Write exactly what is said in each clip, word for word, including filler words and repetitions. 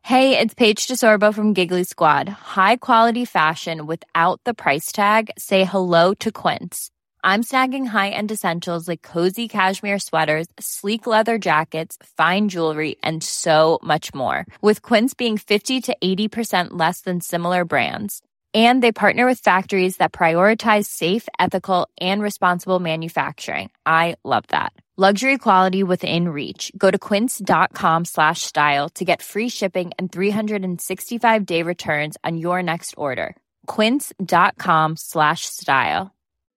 Hey, it's Paige DeSorbo from Giggly Squad. High quality fashion without the price tag. Say hello to Quince. I'm snagging high-end essentials like cozy cashmere sweaters, sleek leather jackets, fine jewelry, and so much more. With Quince being fifty to eighty percent less than similar brands. And they partner with factories that prioritize safe, ethical, and responsible manufacturing. I love that. Luxury quality within reach. Go to quince.com slash style to get free shipping and three sixty-five day returns on your next order. Quince.com slash style.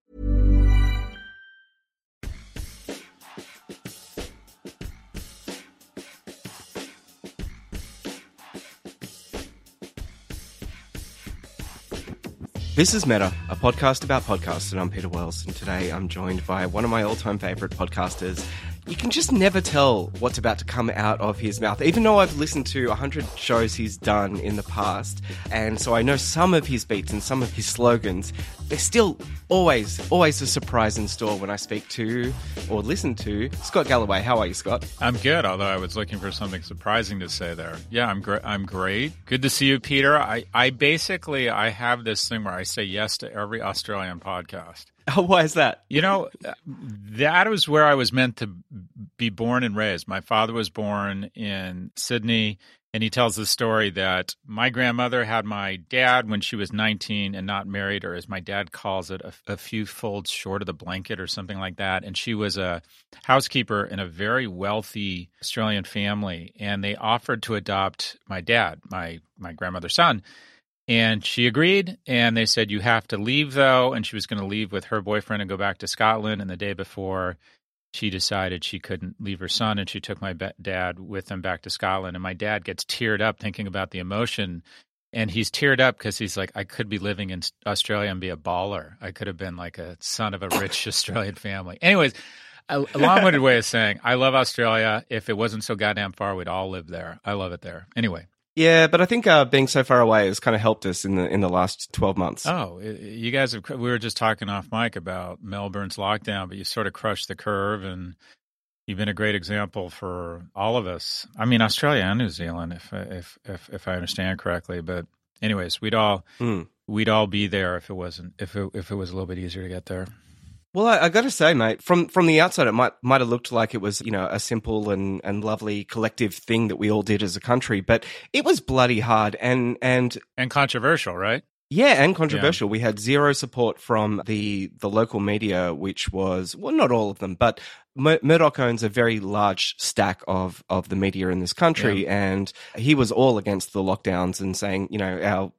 This is Meta, a podcast about podcasts, and I'm Peter Wells, and today I'm joined by one of my all-time favourite podcasters. You can just never tell what's about to come out of his mouth, even though I've listened to one hundred shows he's done in the past, and so I know some of his beats and some of his slogans. There's still always, always a surprise in store when I speak to or listen to Scott Galloway. How are you, Scott? I'm good, although I was looking for something surprising to say there. Yeah, I'm great. I'm great. Good to see you, Peter. I, I basically, I have this thing where I say yes to every Australian podcast. Oh, why is that? You know, that was where I was meant to be born and raised. My father was born in Sydney, and he tells the story that my grandmother had my dad when she was nineteen and not married, or as my dad calls it, a, a few folds short of the blanket or something like that. And she was a housekeeper in a very wealthy Australian family, and they offered to adopt my dad, my my grandmother's son. And she agreed, and they said, you have to leave, though. And she was going to leave with her boyfriend and go back to Scotland. And the day before, she decided she couldn't leave her son, and she took my be- dad with them back to Scotland. And my dad gets teared up thinking about the emotion. And he's teared up because he's like, I could be living in Australia and be a baller. I could have been like a son of a rich Australian family. Anyways, a, a long-winded way of saying, I love Australia. If it wasn't so goddamn far, we'd all live there. I love it there. Anyway. Yeah, but I think uh, being so far away has kind of helped us in the in the last twelve months. Oh, you guys have. We were just talking off mic about Melbourne's lockdown, but you sort of crushed the curve, and you've been a great example for all of us. I mean, Australia and New Zealand, if if if, if I understand correctly. But anyways, we'd all mm. we'd all be there if it wasn't if it if it was a little bit easier to get there. Well, I, I got to say, mate, from from the outside, it might might have looked like it was, you know, a simple and, and lovely collective thing that we all did as a country, but it was bloody hard and and and controversial, right? Yeah, and controversial. Yeah. We had zero support from the the local media, which was, well, not all of them, but Mur- Murdoch owns a very large stack of of the media in this country, yeah. And he was all against the lockdowns and saying, you know, our.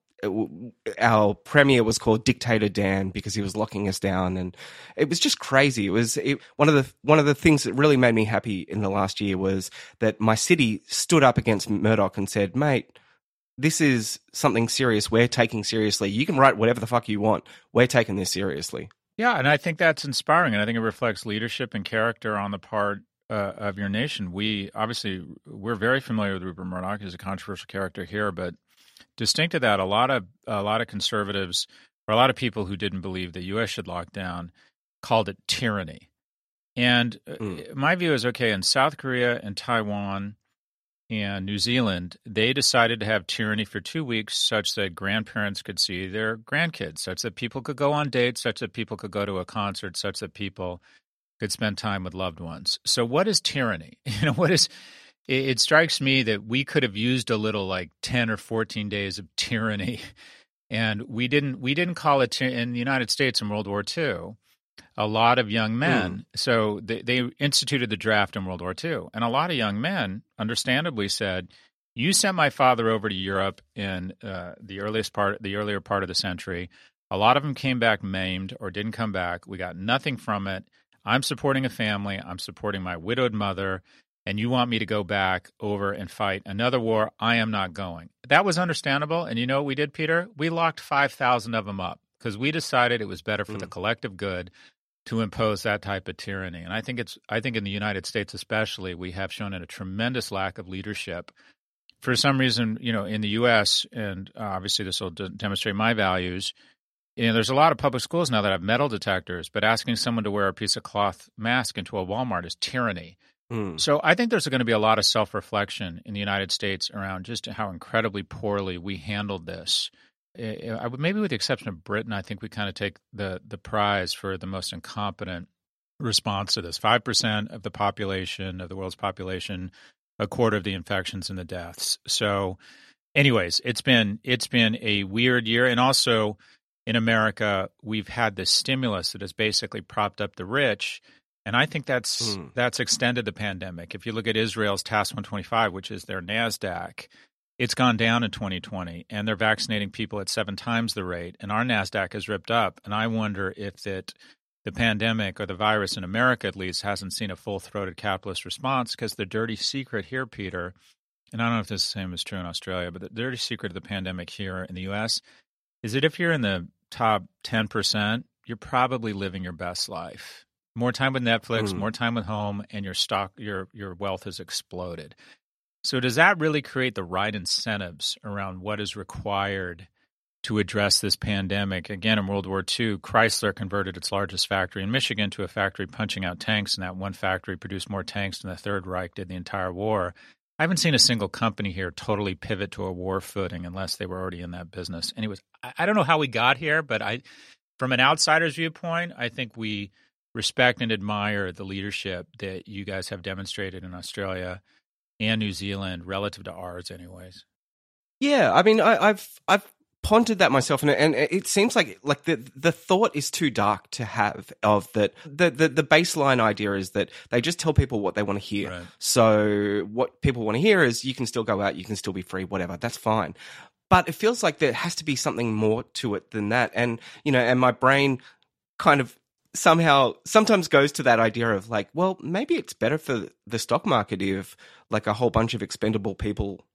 Our premier was called Dictator Dan because he was locking us down, and it was just crazy. It was it, one of the one of the things that really made me happy in the last year was that my city stood up against Murdoch and said, "Mate, this is something serious. We're taking seriously. You can write whatever the fuck you want. We're taking this seriously." Yeah, and I think that's inspiring, and I think it reflects leadership and character on the part uh, of your nation. We obviously we're very familiar with Rupert Murdoch. He's a controversial character here, but distinct to that, a lot of a lot of conservatives or a lot of people who didn't believe the U S should lock down called it tyranny. And mm. my view is, okay, in South Korea and Taiwan and New Zealand, they decided to have tyranny for two weeks such that grandparents could see their grandkids, such that people could go on dates, such that people could go to a concert, such that people could spend time with loved ones. So what is tyranny? You know, what is... It strikes me that we could have used a little like ten or fourteen days of tyranny, and we didn't. We didn't call it ty- in the United States in World War Two. A lot of young men, mm. so they, they instituted the draft in World War Two, and a lot of young men, understandably, said, "You sent my father over to Europe in uh, the earliest part, the earlier part of the century. A lot of them came back maimed or didn't come back. We got nothing from it. I'm supporting a family. I'm supporting my widowed mother." And you want me to go back over and fight another war, I am not going. That was understandable. And you know what we did, Peter? We locked five thousand of them up because we decided it was better for mm. the collective good to impose that type of tyranny. And I think it's I think in the United States especially, we have shown a tremendous lack of leadership. For some reason, you know, in the U S, and obviously this will de- demonstrate my values, you know, there's a lot of public schools now that have metal detectors, but asking someone to wear a piece of cloth mask into a Walmart is tyranny. Mm. So I think there's going to be a lot of self-reflection in the United States around just how incredibly poorly we handled this. I would, maybe with the exception of Britain, I think we kind of take the the prize for the most incompetent response to this. five percent of the population, of the world's population, a quarter of the infections and the deaths. So anyways, it's been it's been a weird year. And also in America, we've had this stimulus that has basically propped up the rich. And I think that's mm. that's extended the pandemic. If you look at Israel's Task one twenty-five, which is their NASDAQ, it's gone down in twenty twenty, and they're vaccinating people at seven times the rate, and our NASDAQ has ripped up. And I wonder if that the pandemic, or the virus in America at least, hasn't seen a full-throated capitalist response, because the dirty secret here, Peter, and I don't know if this same is true in Australia, but the dirty secret of the pandemic here in the U S is that if you're in the top ten percent, you're probably living your best life. More time with Netflix, mm. more time at home, and your stock, your your wealth has exploded. So does that really create the right incentives around what is required to address this pandemic? Again, in World War Two, Chrysler converted its largest factory in Michigan to a factory punching out tanks, and that one factory produced more tanks than the Third Reich did the entire war. I haven't seen a single company here totally pivot to a war footing unless they were already in that business. Anyways, I, I don't know how we got here, but I, from an outsider's viewpoint, I think we respect and admire the leadership that you guys have demonstrated in Australia and New Zealand relative to ours anyways. Yeah, I mean, I, I've I've pondered that myself, and, and it seems like like the the thought is too dark to have of that. The, the, the baseline idea is that they just tell people what they want to hear. Right. So what people want to hear is you can still go out, you can still be free, whatever, that's fine. But it feels like there has to be something more to it than that. And, you know, and my brain kind of somehow sometimes goes to that idea of like, well, maybe it's better for the stock market if like a whole bunch of expendable people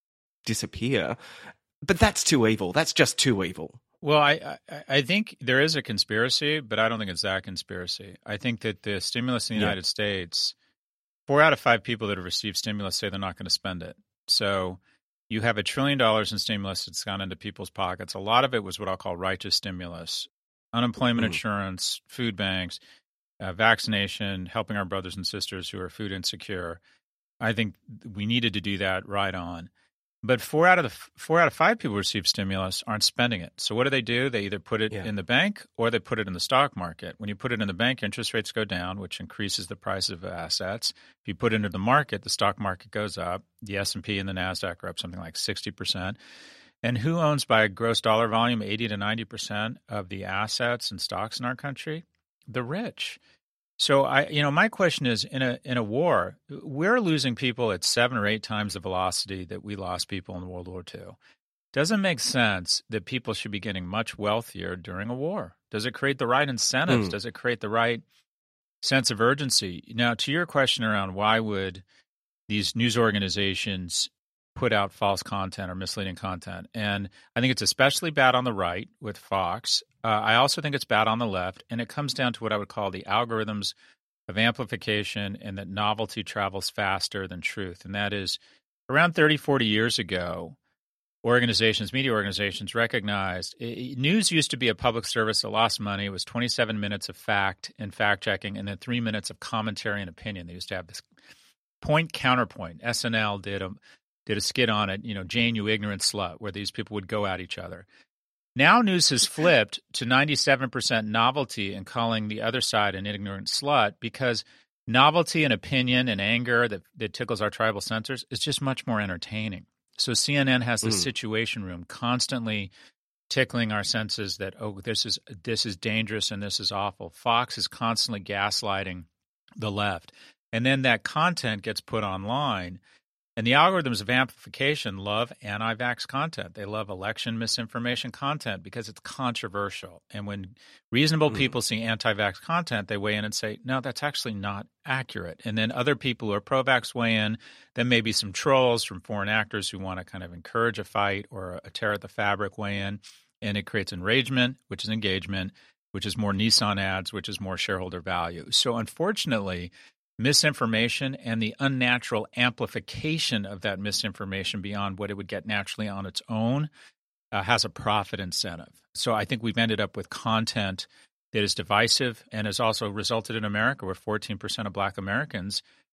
disappear. But that's too evil. That's just too evil. Well, I, I I think there is a conspiracy, but I don't think it's that conspiracy. I think that the stimulus in the yeah. United States, four out of five people that have received stimulus say they're not going to spend it. So you have a trillion dollars in stimulus that's gone into people's pockets. A lot of it was what I'll call righteous stimulus. Unemployment mm. insurance, food banks, uh, vaccination, helping our brothers and sisters who are food insecure. I think we needed to do that right on. But four out of the four out of five people who receive stimulus aren't spending it. So what do they do? They either put it yeah. in the bank or they put it in the stock market. When you put it in the bank, interest rates go down, which increases the price of assets. If you put it into the market, the stock market goes up. The S and P and the NASDAQ are up something like sixty percent. And who owns by gross dollar volume eighty to ninety percent of the assets and stocks in our country? The rich. So I, you know, my question is, in a in a war, we're losing people at seven or eight times the velocity that we lost people in World War Two. Doesn't make sense that people should be getting much wealthier during a war. Does it create the right incentives? Mm. Does it create the right sense of urgency? Now, to your question around why would these news organizations put out false content or misleading content. And I think it's especially bad on the right with Fox. Uh, I also think it's bad on the left. And it comes down to what I would call the algorithms of amplification, and that novelty travels faster than truth. And that is around thirty, forty years ago, organizations, media organizations recognized it, news used to be a public service that lost money. It was twenty-seven minutes of fact and fact checking, and then three minutes of commentary and opinion. They used to have this point counterpoint. S N L did a did a skit on it, you know, Jane, you ignorant slut, where these people would go at each other. Now news has flipped to ninety-seven percent novelty and calling the other side an ignorant slut, because novelty and opinion and anger that, that tickles our tribal senses is just much more entertaining. So C N N has the mm. Situation Room constantly tickling our senses that, oh, this is this is dangerous and this is awful. Fox is constantly gaslighting the left. And then that content gets put online. And the algorithms of amplification love anti-vax content. They love election misinformation content because it's controversial. And when reasonable mm. people see anti-vax content, they weigh in and say, no, that's actually not accurate. And then other people who are pro-vax weigh in. Then maybe some trolls from foreign actors who want to kind of encourage a fight or a tear at the fabric weigh in. And it creates enragement, which is engagement, which is more Nissan ads, which is more shareholder value. So unfortunately, misinformation and the unnatural amplification of that misinformation beyond what it would get naturally on its own uh, has a profit incentive. So I think we've ended up with content that is divisive and has also resulted in America where fourteen percent of Black Americans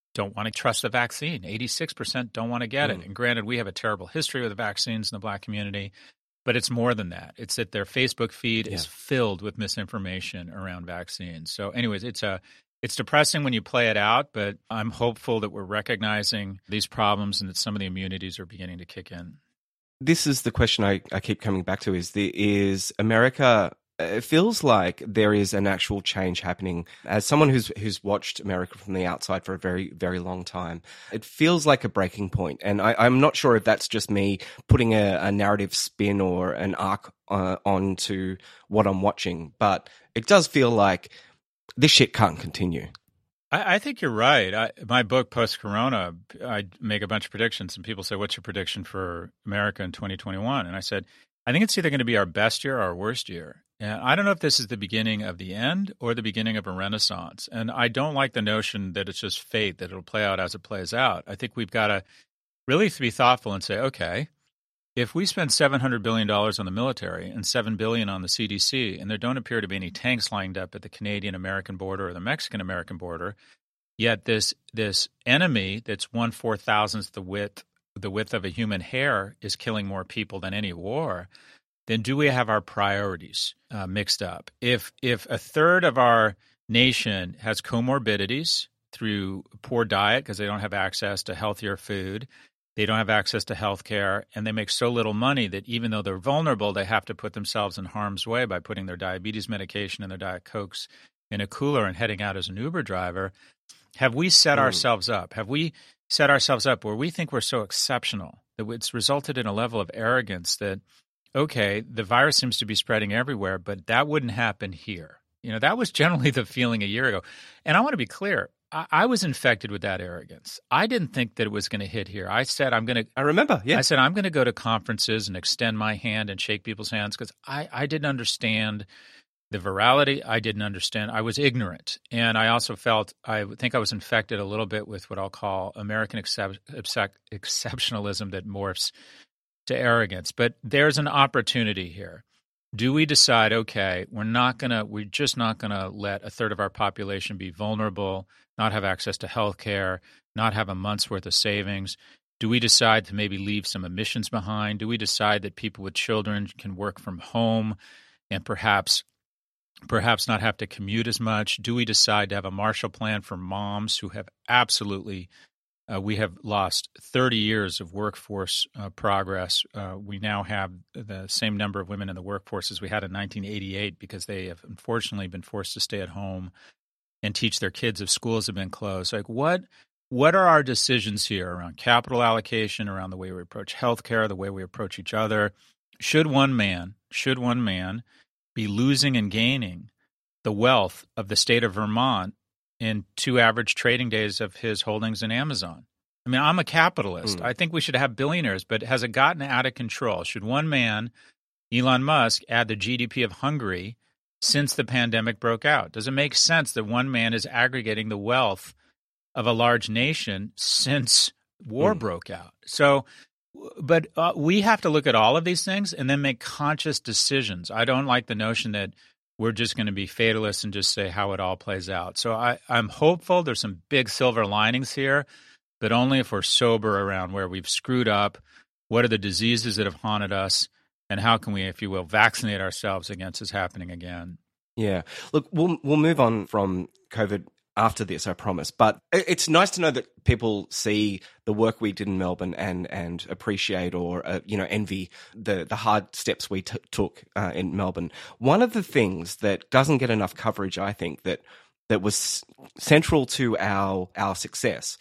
don't want to trust the vaccine. eighty-six percent don't want to get Mm. it. And granted, we have a terrible history with the vaccines in the Black community, but it's more than that. It's that their Facebook feed Yeah. is filled with misinformation around vaccines. So anyways, it's a it's depressing when you play it out, but I'm hopeful that we're recognizing these problems and that some of the immunities are beginning to kick in. This is the question I, I keep coming back to: is the is America? It feels like there is an actual change happening. As someone who's who's watched America from the outside for a very, very long time, it feels like a breaking point. And I, I'm not sure if that's just me putting a, a narrative spin or an arc uh, onto what I'm watching, but it does feel like this shit can't continue. I, I think you're right. I, my book, Post-Corona, I make a bunch of predictions, and people say, what's your prediction for America in twenty twenty-one? And I said, I think it's either going to be our best year or our worst year. And I don't know if this is the beginning of the end or the beginning of a renaissance. And I don't like the notion that it's just fate, that it'll play out as it plays out. I think we've got to really be thoughtful and say, okay, if we spend seven hundred billion dollars on the military and seven billion dollars on the C D C, and there don't appear to be any tanks lined up at the Canadian-American border or the Mexican-American border, yet this this enemy that's one four thousandth the width the width of a human hair is killing more people than any war, then do we have our priorities uh, mixed up? If if a third of our nation has comorbidities through poor diet because they don't have access to healthier food, they don't have access to health care, and they make so little money that even though they're vulnerable, they have to put themselves in harm's way by putting their diabetes medication and their Diet Cokes in a cooler and heading out as an Uber driver, have we set mm. ourselves up? Have we set ourselves up where we think we're so exceptional that it's resulted in a level of arrogance that, okay, the virus seems to be spreading everywhere, but that wouldn't happen here. You know, that was generally the feeling a year ago. And I want to be clear. I, I was infected with that arrogance. I didn't think that it was going to hit here. I said, I'm going to. I remember, yeah. I said, I'm going to go to conferences and extend my hand and shake people's hands because I, I didn't understand the virality. I didn't understand. I was ignorant. And I also felt, I think I was infected a little bit with what I'll call American excep- excep- exceptionalism that morphs to arrogance. But there's an opportunity here. Do we decide, okay, we're not going to, we're just not going to let a third of our population be vulnerable, not have access to health care, not have a month's worth of savings? Do we decide to maybe leave some emissions behind? Do we decide that people with children can work from home and perhaps perhaps not have to commute as much? Do we decide to have a Marshall Plan for moms who have absolutely, uh, we have lost thirty years of workforce uh, progress. Uh, we now have the same number of women in the workforce as we had in nineteen eighty-eight because they have unfortunately been forced to stay at home and teach their kids if schools have been closed. Like what, what are our decisions here around capital allocation, around the way we approach healthcare, the way we approach each other? Should one man, should one man be losing and gaining the wealth of the state of Vermont in two average trading days of his holdings in Amazon? I mean, I'm a capitalist. Mm. I think we should have billionaires, but has it gotten out of control? Should one man, Elon Musk, add the G D P of Hungary since the pandemic broke out? Does it make sense that one man is aggregating the wealth of a large nation since war mm. broke out? So But uh, we have to look at all of these things and then make conscious decisions. I don't like the notion that we're just going to be fatalists and just say how it all plays out. So I, I'm hopeful there's some big silver linings here, but only if we're sober around where we've screwed up, what are the diseases that have haunted us, and how can we, if you will, vaccinate ourselves against this happening again. Yeah. Look, we'll we'll move on from COVID after this, I promise. But it's nice to know that people see the work we did in Melbourne and and appreciate or uh, you know envy the the hard steps we t- took uh, in Melbourne. One of the things that doesn't get enough coverage, I think, that that was central to our our success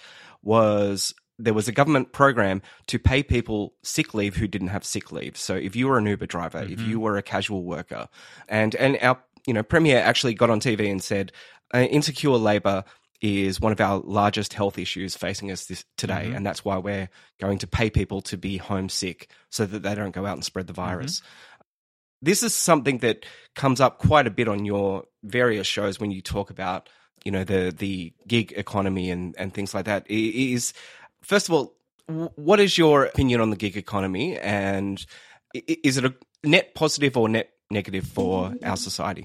was there was a government program to pay people sick leave who didn't have sick leave. So if you were an Uber driver, mm-hmm. if you were a casual worker, and and our you know Premier actually got on T V and said, Uh, insecure labour is one of our largest health issues facing us this, today, mm-hmm. and that's why we're going to pay people to be homesick so that they don't go out and spread the virus. Mm-hmm. This is something that comes up quite a bit on your various shows when you talk about, you know, the the gig economy and, and things like that. It is, first of all, what is your opinion on the gig economy, and is it a net positive or net negative for our society?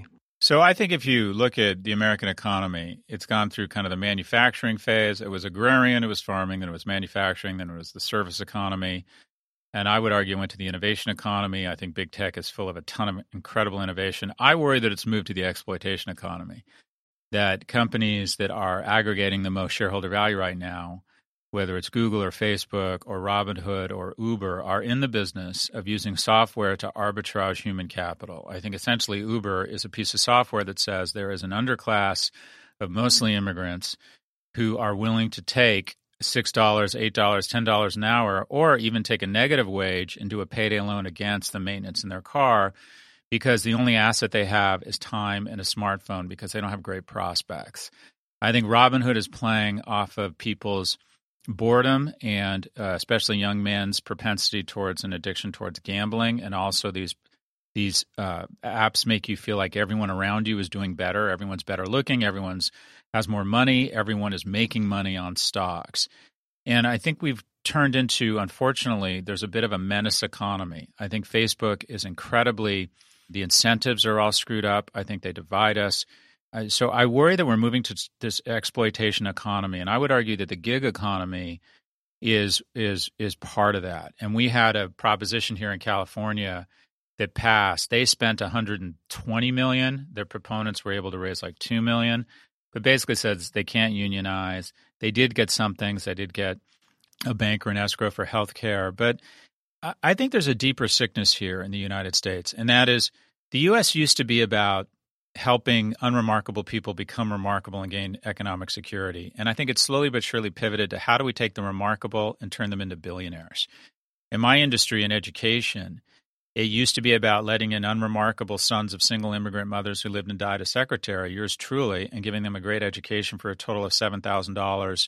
So I think if you look at the American economy, it's gone through kind of the manufacturing phase. It was agrarian, it was farming, then it was manufacturing, then it was the service economy. And I would argue it went to the innovation economy. I think big tech is full of a ton of incredible innovation. I worry that it's moved to the exploitation economy, that companies that are aggregating the most shareholder value right now, whether it's Google or Facebook or Robinhood or Uber, are in the business of using software to arbitrage human capital. I think essentially Uber is a piece of software that says there is an underclass of mostly immigrants who are willing to take six dollars, eight dollars, ten dollars an hour, or even take a negative wage and do a payday loan against the maintenance in their car because the only asset they have is time and a smartphone because they don't have great prospects. I think Robinhood is playing off of people's boredom and uh, especially young men's propensity towards an addiction towards gambling, and also these these uh, apps make you feel like everyone around you is doing better, everyone's better looking, everyone's has more money, everyone is making money on stocks. And I think we've turned into, unfortunately, there's a bit of a menace economy. I think Facebook is incredibly, the incentives are all screwed up. I think they divide us. So I worry that we're moving to this exploitation economy, and I would argue that the gig economy is is is part of that. And we had a proposition here in California that passed. They spent one hundred twenty million dollars. Their proponents were able to raise like two million dollars, but basically says they can't unionize. They did get some things. They did get a banker and escrow for health care, but I think there's a deeper sickness here in the United States, and that is the U S used to be about helping unremarkable people become remarkable and gain economic security. And I think it's slowly but surely pivoted to how do we take the remarkable and turn them into billionaires. In my industry in education, it used to be about letting in unremarkable sons of single immigrant mothers who lived and died as secretary, yours truly, and giving them a great education for a total of seven thousand dollars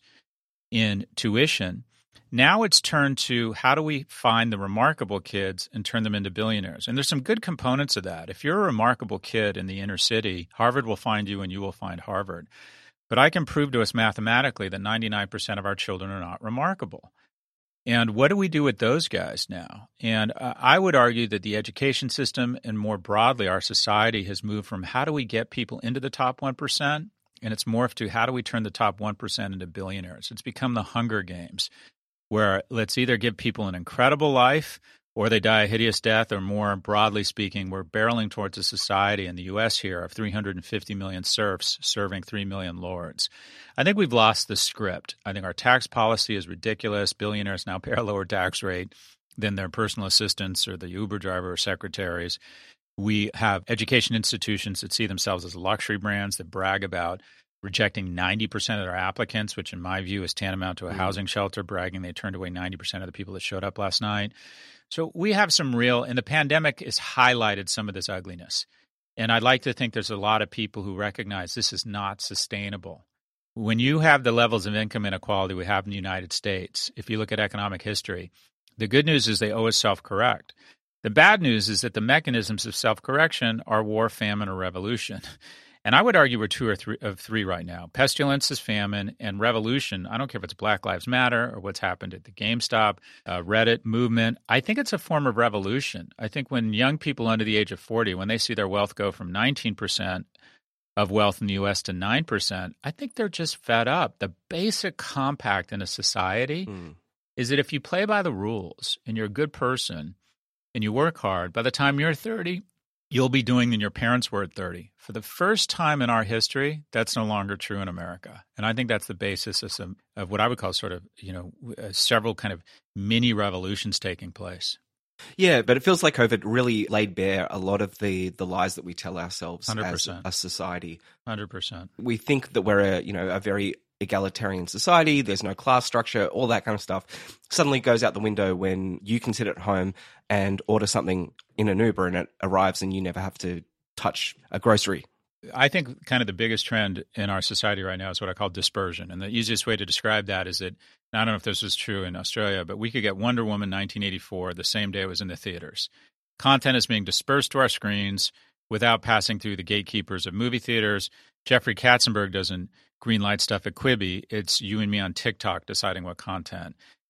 in tuition. Now it's turned to how do we find the remarkable kids and turn them into billionaires? And there's some good components of that. If you're a remarkable kid in the inner city, Harvard will find you and you will find Harvard. But I can prove to us mathematically that ninety-nine percent of our children are not remarkable. And what do we do with those guys now? And uh, I would argue that the education system and more broadly our society has moved from how do we get people into the top one percent, and it's morphed to how do we turn the top one percent into billionaires. It's become the Hunger Games, where let's either give people an incredible life or they die a hideous death, or more broadly speaking, we're barreling towards a society in the U S here of three hundred fifty million serfs serving three million lords. I think we've lost the script. I think our tax policy is ridiculous. Billionaires now pay a lower tax rate than their personal assistants or the Uber driver or secretaries. We have education institutions that see themselves as luxury brands that brag about rejecting ninety percent of their applicants, which in my view is tantamount to a housing shelter, bragging they turned away ninety percent of the people that showed up last night. So we have some real, and the pandemic has highlighted some of this ugliness. And I'd like to think there's a lot of people who recognize this is not sustainable. When you have the levels of income inequality we have in the United States, if you look at economic history, the good news is they always self-correct. The bad news is that the mechanisms of self-correction are war, famine, or revolution. And I would argue we're two or three of three right now. Pestilence is famine, and revolution, I don't care if it's Black Lives Matter or what's happened at the GameStop, uh, Reddit movement. I think it's a form of revolution. I think when young people under the age of forty, when they see their wealth go from nineteen percent of wealth in the U S to nine percent, I think they're just fed up. The basic compact in a society mm. is that if you play by the rules and you're a good person and you work hard, by the time you're thirty, you'll be doing than your parents were at thirty. For the first time in our history, that's no longer true in America. And I think that's the basis of some of what I would call sort of, you know, uh, several kind of mini revolutions taking place. Yeah, but it feels like COVID really laid bare a lot of the, the lies that we tell ourselves one hundred percent. As a society. one hundred percent. We think that we're a, you know, a very egalitarian society, there's no class structure, all that kind of stuff suddenly goes out the window when you can sit at home and order something in an Uber and it arrives and you never have to touch a grocery. I think kind of the biggest trend in our society right now is what I call dispersion. And the easiest way to describe that is that, I don't know if this is true in Australia, but we could get Wonder Woman nineteen eighty-four the same day it was in the theaters. Content is being dispersed to our screens without passing through the gatekeepers of movie theaters. Jeffrey Katzenberg doesn't greenlight stuff at Quibi. It's you and me on TikTok deciding what content.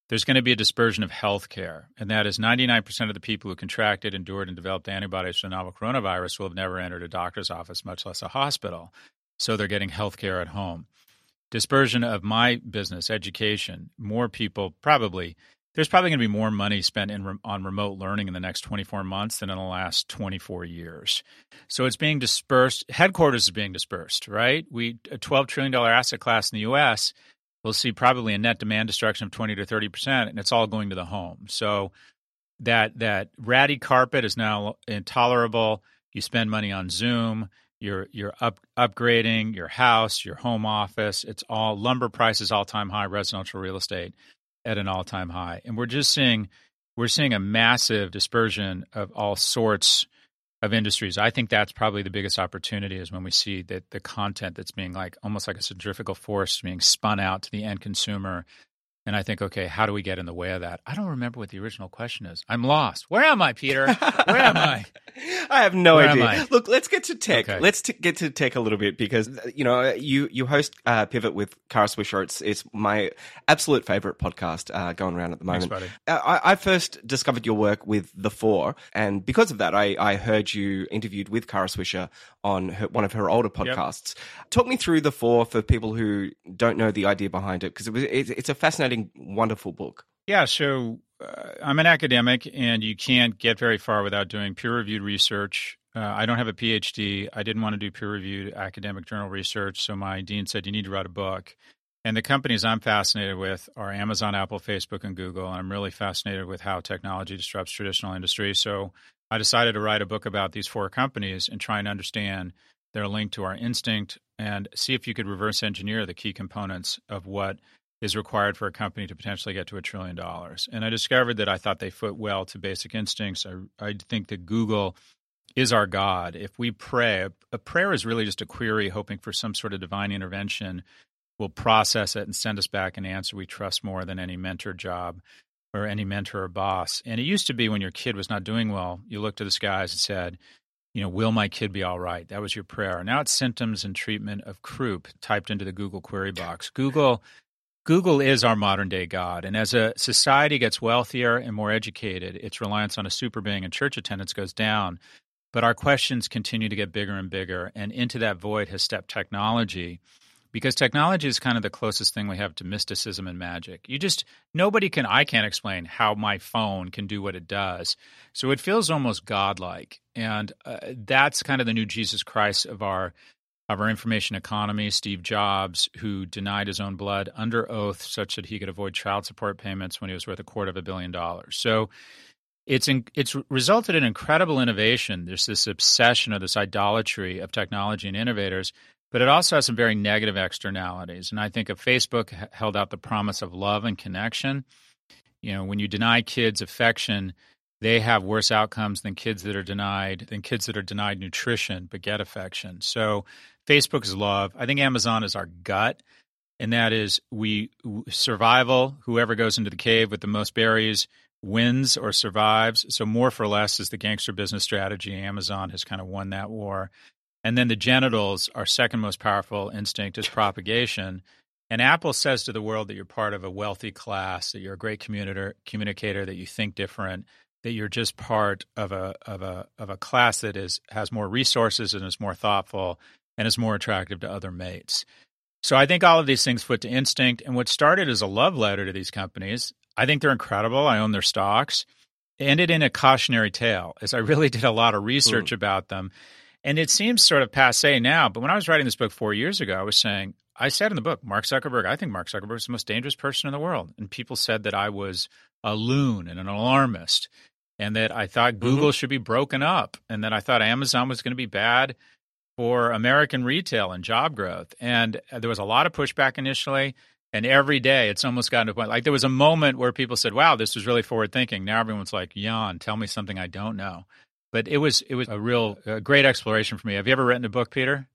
there's going to be a dispersion of healthcare, and that is ninety-nine percent of the people who contracted, endured, and developed antibodies to the novel coronavirus will have never entered a doctor's office, much less a hospital. So they're getting healthcare at home. Dispersion of my business, education, more people probably, there's probably going to be more money spent in, on remote learning in the next twenty-four months than in the last twenty-four years. So it's being dispersed. Headquarters is being dispersed, right? We a twelve trillion dollars asset class in the U S, we'll see probably a net demand destruction of twenty to thirty percent, and it's all going to the home. So that that ratty carpet is now intolerable. You spend money on Zoom. You're you're up, upgrading your house, your home office. It's all lumber prices all-time high, residential real estate at an all-time high. And we're just seeing we're seeing a massive dispersion of all sorts of industries. I think that's probably the biggest opportunity is when we see that the content that's being like almost like a centrifugal force being spun out to the end consumer. And I think, okay, how do we get in the way of that? I don't remember what the original question is. I'm lost. Where am I, Peter? Where am I? I have no Where idea. Look, let's get to tech. Okay. Let's t- get to tech a little bit because, you know, you, you host uh, Pivot with Kara Swisher. It's, it's my absolute favorite podcast uh, going around at the moment. Thanks, buddy. Uh, I, I first discovered your work with The Four, and because of that, I, I heard you interviewed with Kara Swisher on her, one of her older podcasts. Yep. Talk me through The Four for people who don't know the idea behind it, because it was, it, it's a fascinating, wonderful book. Yeah, so uh, I'm an academic, and you can't get very far without doing peer-reviewed research. Uh, I don't have a P H D. I didn't want to do peer-reviewed academic journal research, so my dean said, you need to write a book. And the companies I'm fascinated with are Amazon, Apple, Facebook, and Google, and I'm really fascinated with how technology disrupts traditional industries. So I decided to write a book about these four companies and try and understand their link to our instinct and see if you could reverse engineer the key components of what is required for a company to potentially get to a trillion dollars. And I discovered that I thought they fit well to basic instincts. I, I think that Google is our God. If we pray, a prayer is really just a query hoping for some sort of divine intervention. We'll process it and send us back an answer we trust more than any mentor job or any mentor or boss. And it used to be when your kid was not doing well, you looked to the skies and said, you know, will my kid be all right? That was your prayer. Now it's symptoms and treatment of croup typed into the Google query box. Google Google is our modern-day God, and as a society gets wealthier and more educated, its reliance on a super being and church attendance goes down, but our questions continue to get bigger and bigger, and into that void has stepped technology, because technology is kind of the closest thing we have to mysticism and magic. You just, nobody can, I can't explain how my phone can do what it does, so it feels almost godlike, and uh, that's kind of the new Jesus Christ of our of our information economy, Steve Jobs, who denied his own blood under oath such that he could avoid child support payments when he was worth a quarter of a billion dollars. So it's in, it's resulted in incredible innovation. There's this obsession or this idolatry of technology and innovators, but it also has some very negative externalities. And I think if Facebook held out the promise of love and connection, you know, when you deny kids affection, they have worse outcomes than kids that are denied than kids that are denied nutrition but get affection. So Facebook is love. I think Amazon is our gut, and that is we survival. Whoever goes into the cave with the most berries wins or survives. So more for less is the gangster business strategy. Amazon has kind of won that war. And then the genitals, our second most powerful instinct, is propagation. And Apple says to the world that you're part of a wealthy class, that you're a great communicator, communicator, that you think different, that you're just part of a of a of a class that is has more resources and is more thoughtful and is more attractive to other mates. So I think all of these things put to instinct, and what started as a love letter to these companies, I think they're incredible. I own their stocks. Ended in a cautionary tale, as I really did a lot of research mm. about them. And it seems sort of passé now, but when I was writing this book four years ago, I was saying, I said in the book, Mark Zuckerberg, I think Mark Zuckerberg is the most dangerous person in the world. And people said that I was a loon and an alarmist, and that I thought Google mm-hmm. should be broken up, and that I thought Amazon was going to be bad for American retail and job growth. And there was a lot of pushback initially, and every day it's almost gotten to a point. Like there was a moment where people said, wow, this was really forward thinking. Now everyone's like, Jan, tell me something I don't know. But it was it was a real a great exploration for me. Have you ever written a book, Peter?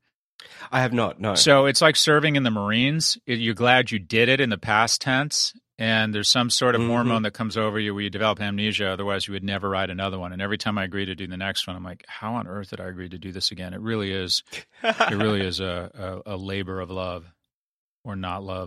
I have not, no. So it's like serving in the Marines. You're glad you did it in the past tense, and there's some sort of mm-hmm. hormone that comes over you where you develop amnesia. Otherwise, you would never write another one. And every time I agree to do the next one, I'm like, how on earth did I agree to do this again? It really is, it really is a, a, a labor of love or not love.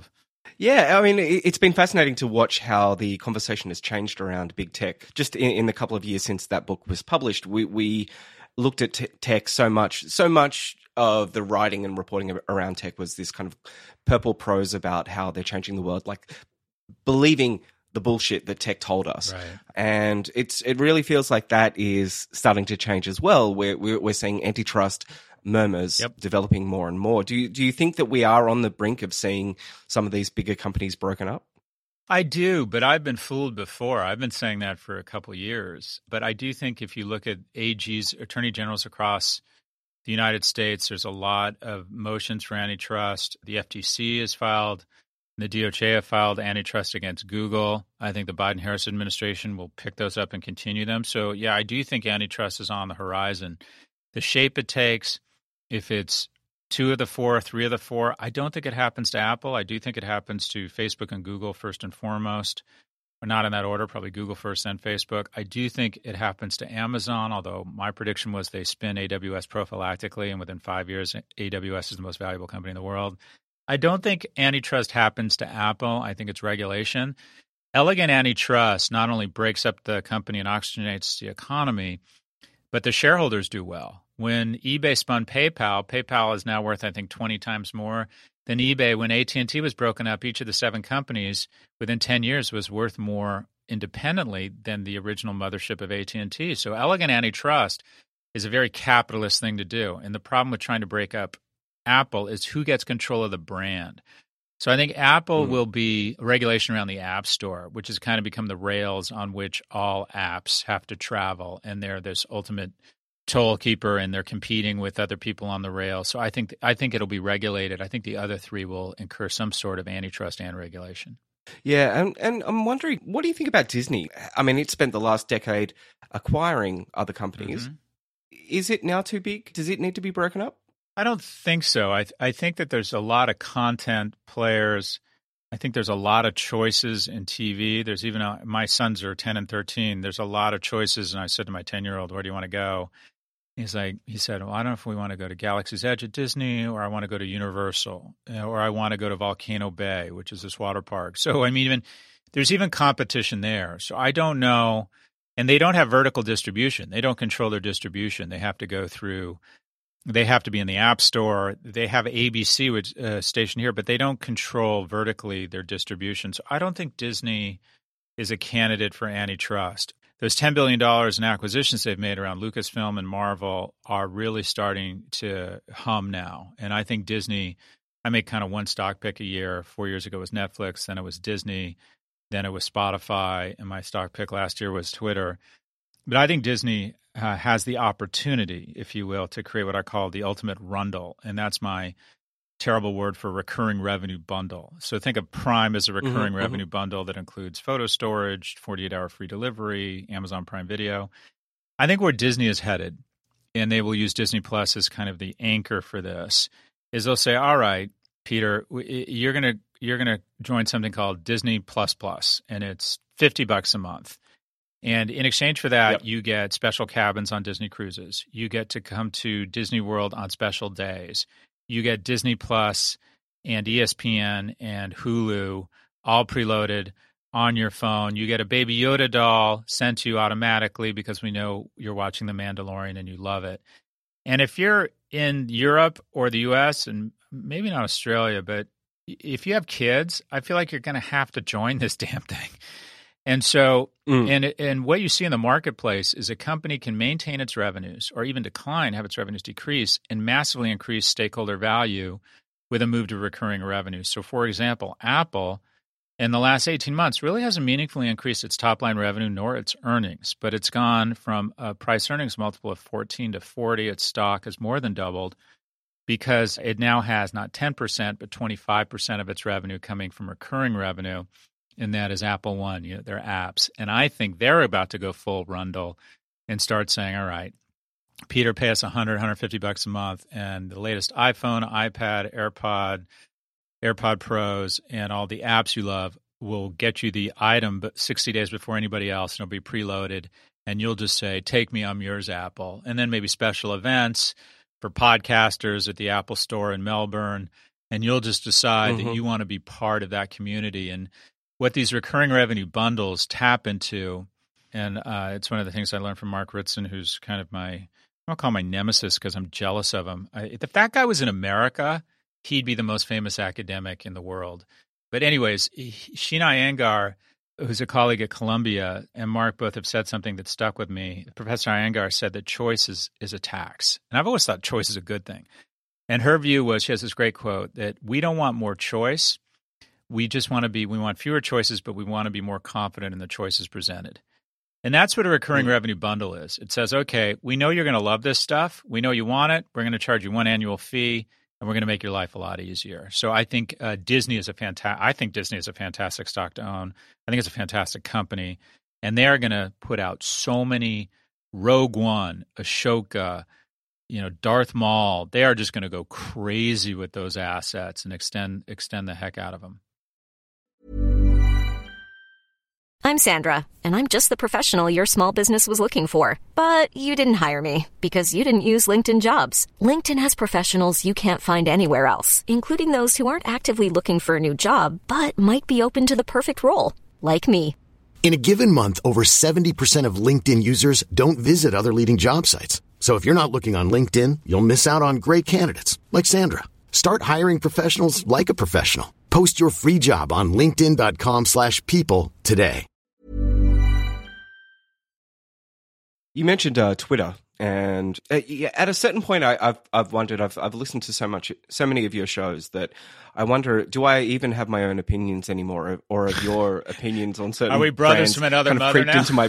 Yeah, I mean, it's been fascinating to watch how the conversation has changed around big tech. Just in, in the couple of years since that book was published, we, we looked at t- tech so much, so much of the writing and reporting around tech was this kind of purple prose about how they're changing the world, like believing the bullshit that tech told us. Right. And it's it really feels like that is starting to change as well. We're, we're, we're seeing antitrust murmurs yep. developing more and more. Do you, do you think that we are on the brink of seeing some of these bigger companies broken up? I do, but I've been fooled before. I've been saying that for a couple of years. But I do think if you look at A Gs, attorney generals across the United States, there's a lot of motions for antitrust. The F T C has filed, the D O J have filed antitrust against Google. I think the Biden-Harris administration will pick those up and continue them. So, yeah, I do think antitrust is on the horizon. The shape it takes, if it's two of the four, three of the four, I don't think it happens to Apple. I do think it happens to Facebook and Google first and foremost, or not in that order, probably Google first, then Facebook. I do think it happens to Amazon, although my prediction was they spin A W S prophylactically, and within five years, A W S is the most valuable company in the world. I don't think antitrust happens to Apple. I think it's regulation. Elegant antitrust not only breaks up the company and oxygenates the economy, but the shareholders do well. When eBay spun PayPal, PayPal is now worth, I think, twenty times more than eBay. When A T and T was broken up, each of the seven companies within ten years was worth more independently than the original mothership of A T and T. So elegant antitrust is a very capitalist thing to do. And the problem with trying to break up Apple is who gets control of the brand. So I think Apple mm. will be regulation around the App Store, which has kind of become the rails on which all apps have to travel. And they're this ultimate toll keeper, and they're competing with other people on the rail. So I think I think it'll be regulated. I think the other three will incur some sort of antitrust and regulation. Yeah, and, and I'm wondering, what do you think about Disney? I mean, it spent the last decade acquiring other companies. Mm-hmm. Is it now too big? Does it need to be broken up? I don't think so. I th- I think that there's a lot of content players. I think there's a lot of choices in T V. There's even a, my sons are ten and thirteen. There's a lot of choices, and I said to my ten-year-old, "Where do you want to go?" He's like, he said, well, I don't know if we want to go to Galaxy's Edge at Disney, or I want to go to Universal, or I want to go to Volcano Bay, which is this water park. So, I mean, even there's even competition there. So I don't know. And they don't have vertical distribution. They don't control their distribution. They have to go through, they have to be in the App Store. They have A B C, which uh, station here, but they don't control vertically their distribution. So I don't think Disney is a candidate for antitrust. Those ten billion dollars in acquisitions they've made around Lucasfilm and Marvel are really starting to hum now. And I think Disney, I make kind of one stock pick a year. Four years ago it was Netflix, then it was Disney, then it was Spotify, and my stock pick last year was Twitter. But I think Disney uh, has the opportunity, if you will, to create what I call the ultimate rundle. And that's my terrible word for recurring revenue bundle. So think of Prime as a recurring mm-hmm, revenue mm-hmm. bundle that includes photo storage, forty-eight hour free delivery, Amazon Prime Video. I think where Disney is headed, and they will use Disney Plus as kind of the anchor for this, is they'll say, all right, Peter, you're going to you're going to join something called Disney Plus Plus, and it's fifty bucks a month. And in exchange for that, yep. you get special cabins on Disney cruises. You get to come to Disney World on special days. You get Disney Plus and E S P N and Hulu all preloaded on your phone. You get a Baby Yoda doll sent to you automatically because we know you're watching The Mandalorian and you love it. And if you're in Europe or the U S, and maybe not Australia, but if you have kids, I feel like you're going to have to join this damn thing. And so, mm. and and what you see in the marketplace is a company can maintain its revenues or even decline, have its revenues decrease, and massively increase stakeholder value with a move to recurring revenue. So, for example, Apple in the last eighteen months really hasn't meaningfully increased its top-line revenue nor its earnings, but it's gone from a price-earnings multiple of fourteen to forty. Its stock has more than doubled because it now has not ten percent, but twenty-five percent of its revenue coming from recurring revenue. And that is Apple One, you know, their apps. And I think they're about to go full rundle and start saying, all right, Peter, pay us one hundred, one hundred fifty bucks a month, and the latest iPhone, iPad, AirPod, AirPod Pros, and all the apps you love will get you the item but sixty days before anybody else, and it'll be preloaded. And you'll just say, take me, I'm yours, Apple. And then maybe special events for podcasters at the Apple Store in Melbourne. and you'll just decide Mm-hmm. that you want to be part of that community. And what these recurring revenue bundles tap into, and uh, it's one of the things I learned from Mark Ritson, who's kind of my, I don't call him my nemesis because I'm jealous of him. I, if that guy was in America, he'd be the most famous academic in the world. But anyways, Sheena Iyengar, who's a colleague at Columbia, and Mark both have said something that stuck with me. Professor Iyengar said that choice is, is a tax. And I've always thought choice is a good thing. And her view was, she has this great quote, that we don't want more choice. We just want to be, we want fewer choices, but we want to be more confident in the choices presented. And that's what a recurring mm-hmm. revenue bundle is. It says, okay, we know you're going to love this stuff. We know you want it. We're going to charge you one annual fee, and we're going to make your life a lot easier. So I think uh, Disney is a fantastic. I think Disney is a fantastic stock to own. I think it's a fantastic company, and they are going to put out so many Rogue One, Ashoka, you know, Darth Maul. They are just going to go crazy with those assets and extend extend the heck out of them. I'm Sandra, and I'm just the professional your small business was looking for. But you didn't hire me because you didn't use LinkedIn Jobs. LinkedIn has professionals you can't find anywhere else, including those who aren't actively looking for a new job, but might be open to the perfect role, like me. In a given month, over seventy percent of LinkedIn users don't visit other leading job sites. So if you're not looking on LinkedIn, you'll miss out on great candidates like Sandra. Start hiring professionals like a professional. Post your free job on linkedin.com slash people today. You mentioned uh, Twitter, and uh, yeah, at a certain point, I, I've I've wondered. I've I've listened to so much, so many of your shows that I wonder: do I even have my own opinions anymore, or, or of your opinions on certain? Are we brothers brands from another kind of mother creeped now? Into my...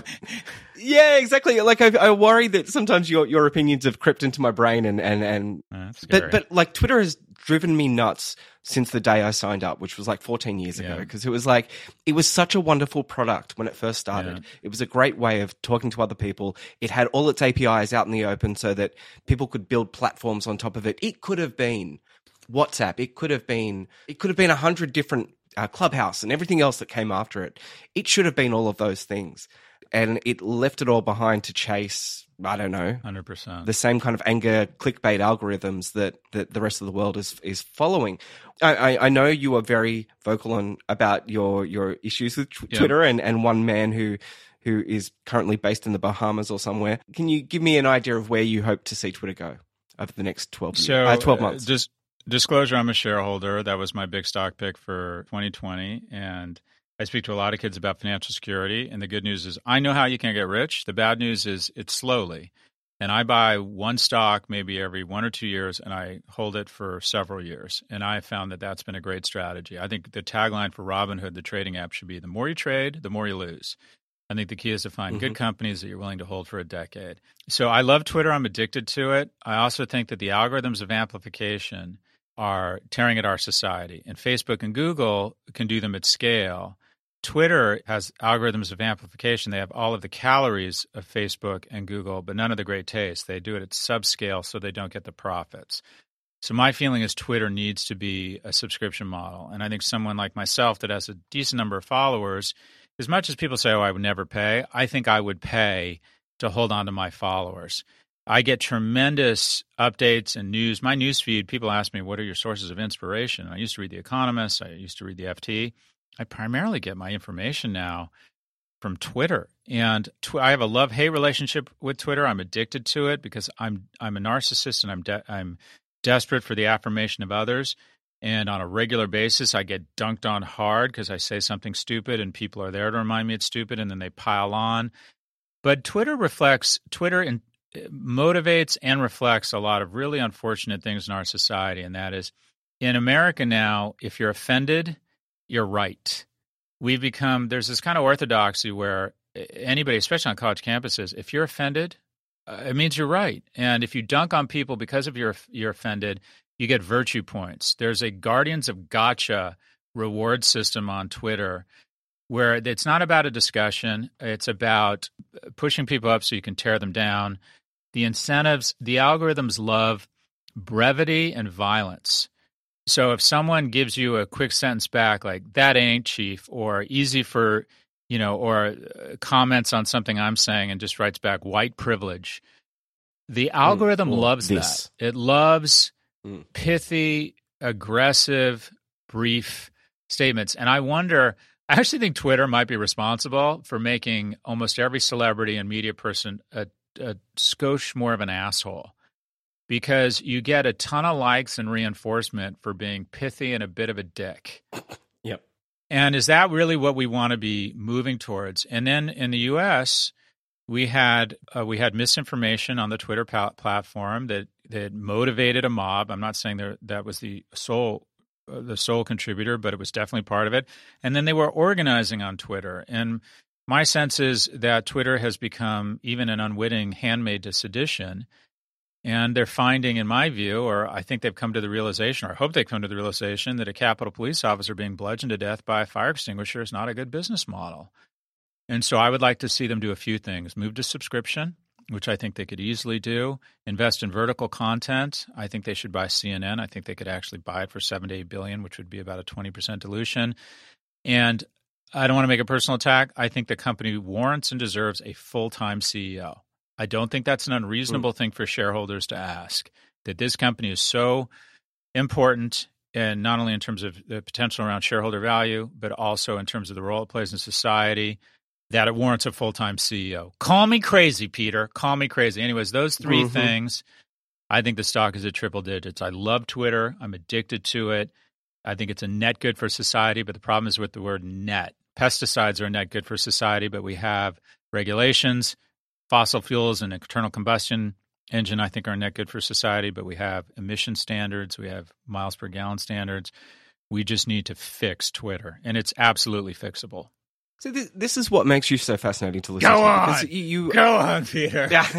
Yeah, exactly. Like I, I worry that sometimes your your opinions have crept into my brain, and and and. That's but but like Twitter has driven me nuts since the day I signed up, which was like fourteen years ago, because yeah. it was like, it was such a wonderful product when it first started. Yeah. It was a great way of talking to other people. It had all its A P Is out in the open so that people could build platforms on top of it. It could have been WhatsApp. It could have been, it could have been a hundred different uh, Clubhouse and everything else that came after it. It should have been all of those things. And it left it all behind to chase, I don't know, one hundred percent. The same kind of anger clickbait algorithms that, that the rest of the world is is following. I, I, I know you are very vocal on about your your issues with t- yeah. Twitter, and, and one man who who is currently based in the Bahamas or somewhere. Can you give me an idea of where you hope to see Twitter go over the next twelve years, so, uh, twelve months? Uh, just disclosure, I'm a shareholder. That was my big stock pick for twenty twenty, and I speak to a lot of kids about financial security, and the good news is I know how you can get rich. The bad news is it's slowly. And I buy one stock maybe every one or two years, and I hold it for several years. And I found that that's been a great strategy. I think the tagline for Robinhood, the trading app, should be the more you trade, the more you lose. I think the key is to find mm-hmm. good companies that you're willing to hold for a decade. So I love Twitter. I'm addicted to it. I also think that the algorithms of amplification are tearing at our society. And Facebook and Google can do them at scale. Twitter has algorithms of amplification. They have all of the calories of Facebook and Google, but none of the great taste. They do it at subscale so they don't get the profits. So my feeling is Twitter needs to be a subscription model. And I think someone like myself that has a decent number of followers, as much as people say, oh, I would never pay, I think I would pay to hold on to my followers. I get tremendous updates and news. My news feed, people ask me, what are your sources of inspiration? I used to read The Economist. I used to read the F T. I primarily get my information now from Twitter. And tw- I have a love-hate relationship with Twitter. I'm addicted to it because I'm I'm a narcissist, and I'm de- I'm desperate for the affirmation of others. And on a regular basis, I get dunked on hard because I say something stupid, and people are there to remind me it's stupid, and then they pile on. But Twitter reflects, Twitter in, motivates and reflects a lot of really unfortunate things in our society, and that is, in America now, if you're offended, you're right. We've become, there's this kind of orthodoxy where anybody, especially on college campuses, if you're offended, uh, it means you're right. And if you dunk on people because of your you're offended, you get virtue points. There's a Guardians of Gotcha reward system on Twitter where it's not about a discussion. It's about pushing people up so you can tear them down. The incentives, the algorithms love brevity and violence. So if someone gives you a quick sentence back like, that ain't, chief, or easy for, you know, or comments on something I'm saying and just writes back white privilege, the algorithm mm, loves this. that. It loves mm. pithy, aggressive, brief statements. And I wonder, I actually think Twitter might be responsible for making almost every celebrity and media person a, a skosh more of an asshole, because you get a ton of likes and reinforcement for being pithy and a bit of a dick. Yep. And is that really what we want to be moving towards? And then in the U S, we had uh, we had misinformation on the Twitter pl- platform that that motivated a mob. I'm not saying there, that was the sole uh, the sole contributor, but it was definitely part of it. And then they were organizing on Twitter. And my sense is that Twitter has become even an unwitting handmaid to sedition. And they're finding, in my view, or I think they've come to the realization, or I hope they've come to the realization, that a Capitol Police officer being bludgeoned to death by a fire extinguisher is not a good business model. And so I would like to see them do a few things. Move to subscription, which I think they could easily do. Invest in vertical content. I think they should buy C N N. I think they could actually buy it for seven to eight billion, which would be about a twenty percent dilution. And I don't want to make a personal attack. I think the company warrants and deserves a full-time C E O. I don't think that's an unreasonable mm. thing for shareholders to ask, that this company is so important, and not only in terms of the potential around shareholder value, but also in terms of the role it plays in society, that it warrants a full-time C E O. Call me crazy, Peter. Call me crazy. Anyways, those three mm-hmm. things, I think the stock is at triple digits. I love Twitter. I'm addicted to it. I think it's a net good for society, but the problem is with the word net. Pesticides are a net good for society, but we have regulations. Fossil fuels and internal combustion engine, I think, are net good for society, but we have emission standards. We have miles per gallon standards. We just need to fix Twitter, and it's absolutely fixable. So this, this is what makes you so fascinating to listen Go to. On. Because you, you, Go on, Peter. Yeah.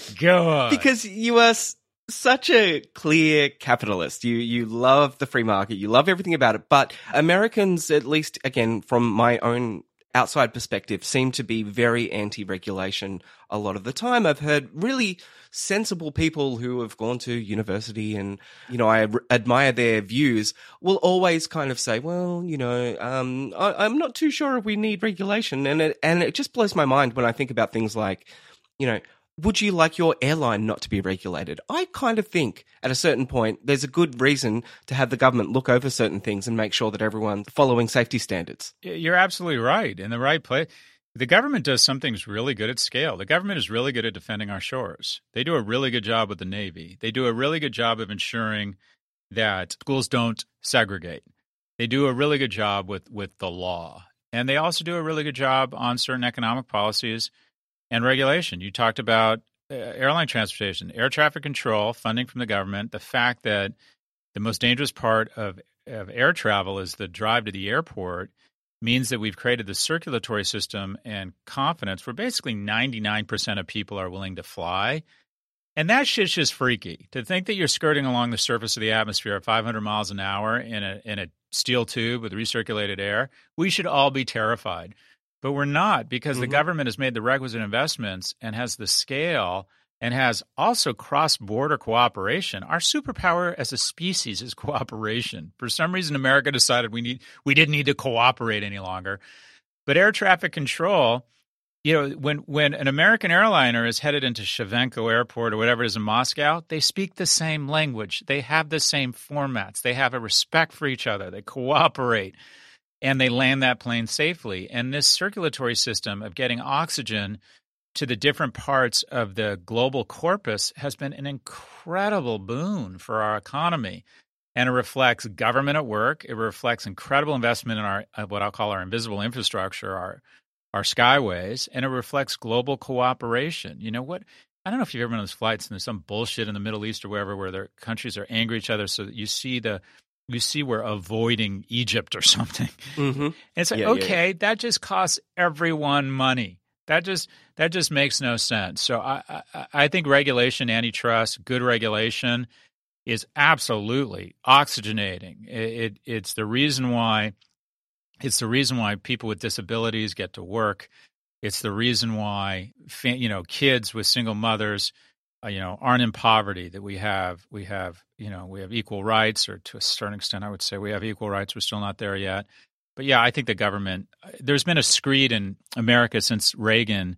Go on. Because you are s- such a clear capitalist. You you love the free market. You love everything about it. But Americans, at least, again, from my own outside perspective, seem to be very anti-regulation a lot of the time. I've heard really sensible people who have gone to university and, you know, I r- admire their views, will always kind of say, well, you know, um, I- I'm not too sure if we need regulation. And it, and it just blows my mind when I think about things like, you know, would you like your airline not to be regulated? I kind of think at a certain point there's a good reason to have the government look over certain things and make sure that everyone's following safety standards. You're absolutely right. In the right place. The government does some things really good at scale. The government is really good at defending our shores. They do a really good job with the Navy. They do a really good job of ensuring that schools don't segregate. They do a really good job with, with the law. And they also do a really good job on certain economic policies and regulation. You talked about uh, airline transportation, air traffic control, funding from the government, the fact that the most dangerous part of, of air travel is the drive to the airport means that we've created the circulatory system and confidence where basically ninety-nine percent of people are willing to fly. And that shit's just freaky. To think that you're skirting along the surface of the atmosphere at five hundred miles an hour in a in a steel tube with recirculated air, we should all be terrified. But we're not, because mm-hmm. the government has made the requisite investments and has the scale and has also cross-border cooperation. Our superpower as a species is cooperation. For some reason, America decided we need we didn't need to cooperate any longer. But air traffic control, you know, when, when an American airliner is headed into Shevchenko Airport or whatever it is in Moscow, they speak the same language. They have the same formats. They have a respect for each other. They cooperate. And they land that plane safely. And this circulatory system of getting oxygen to the different parts of the global corpus has been an incredible boon for our economy. And it reflects government at work. It reflects incredible investment in our what I'll call our invisible infrastructure, our our skyways, and it reflects global cooperation. You know what? I don't know if you've ever been on those flights and there's some bullshit in the Middle East or wherever where their countries are angry at each other, so that you see the You see we're avoiding Egypt or something. Mm-hmm. And it's like, yeah, okay, yeah, yeah. that just costs everyone money. That just that just makes no sense. So I, I, I think regulation, antitrust, good regulation is absolutely oxygenating. It, it, it's the reason why it's the reason why people with disabilities get to work. It's the reason why you know kids with single mothers Uh, you know, aren't in poverty, that we have, we have, you know, we have equal rights, or to a certain extent, I would say we have equal rights. We're still not there yet. But yeah, I think the government, there's been a screed in America since Reagan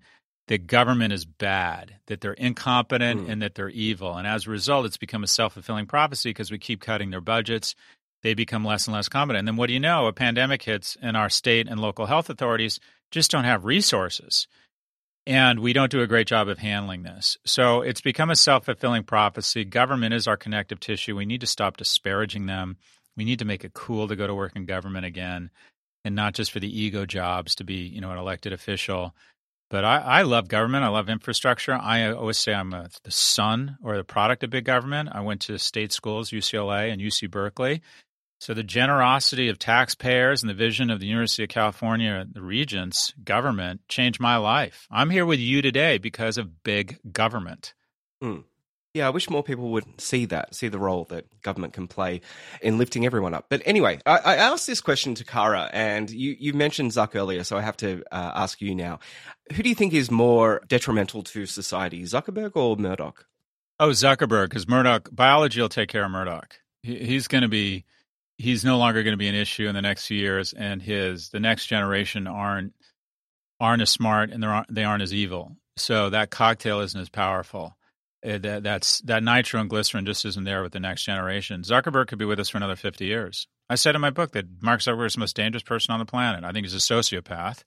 that government is bad, that they're incompetent, Mm. and that they're evil. And as a result, it's become a self-fulfilling prophecy because we keep cutting their budgets. They become less and less competent. And then what do you know? A pandemic hits, and our state and local health authorities just don't have resources. And we don't do a great job of handling this. So it's become a self-fulfilling prophecy. Government is our connective tissue. We need to stop disparaging them. We need to make it cool to go to work in government again, and not just for the ego jobs to be, you know, an elected official. But I, I love government. I love infrastructure. I always say I'm a, the son or the product of big government. I went to state schools, U C L A and U C Berkeley. So the generosity of taxpayers and the vision of the University of California, the Regents government changed my life. I'm here with you today because of big government. Mm. Yeah, I wish more people would see that, see the role that government can play in lifting everyone up. But anyway, I, I asked this question to Kara, and you, you mentioned Zuck earlier, so I have to uh, ask you now. Who do you think is more detrimental to society, Zuckerberg or Murdoch? Oh, Zuckerberg, because Murdoch, biology will take care of Murdoch. He, he's going to be, he's no longer going to be an issue in the next few years, and his the next generation aren't aren't as smart and they aren't they aren't as evil. So that cocktail isn't as powerful. Uh, that that's that nitro and glycerin just isn't there with the next generation. Zuckerberg could be with us for another fifty years. I said in my book that Mark Zuckerberg is the most dangerous person on the planet. I think he's a sociopath.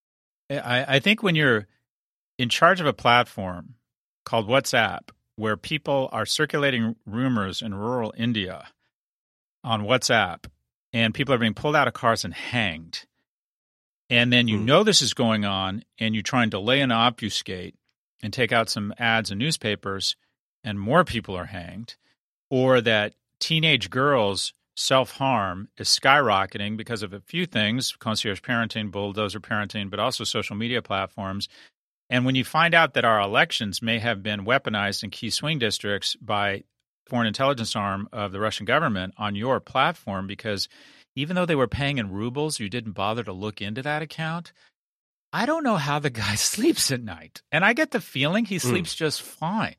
I, I think when you're in charge of a platform called WhatsApp, where people are circulating rumors in rural India on WhatsApp, and people are being pulled out of cars and hanged, and then you mm. know this is going on, and you try and delay and obfuscate and take out some ads in newspapers, and more people are hanged, or that teenage girls' self-harm is skyrocketing because of a few things, concierge parenting, bulldozer parenting, but also social media platforms. And when you find out that our elections may have been weaponized in key swing districts by foreign intelligence arm of the Russian government on your platform, because even though they were paying in rubles, you didn't bother to look into that account, I don't know how the guy sleeps at night. And I get the feeling he sleeps mm. just fine.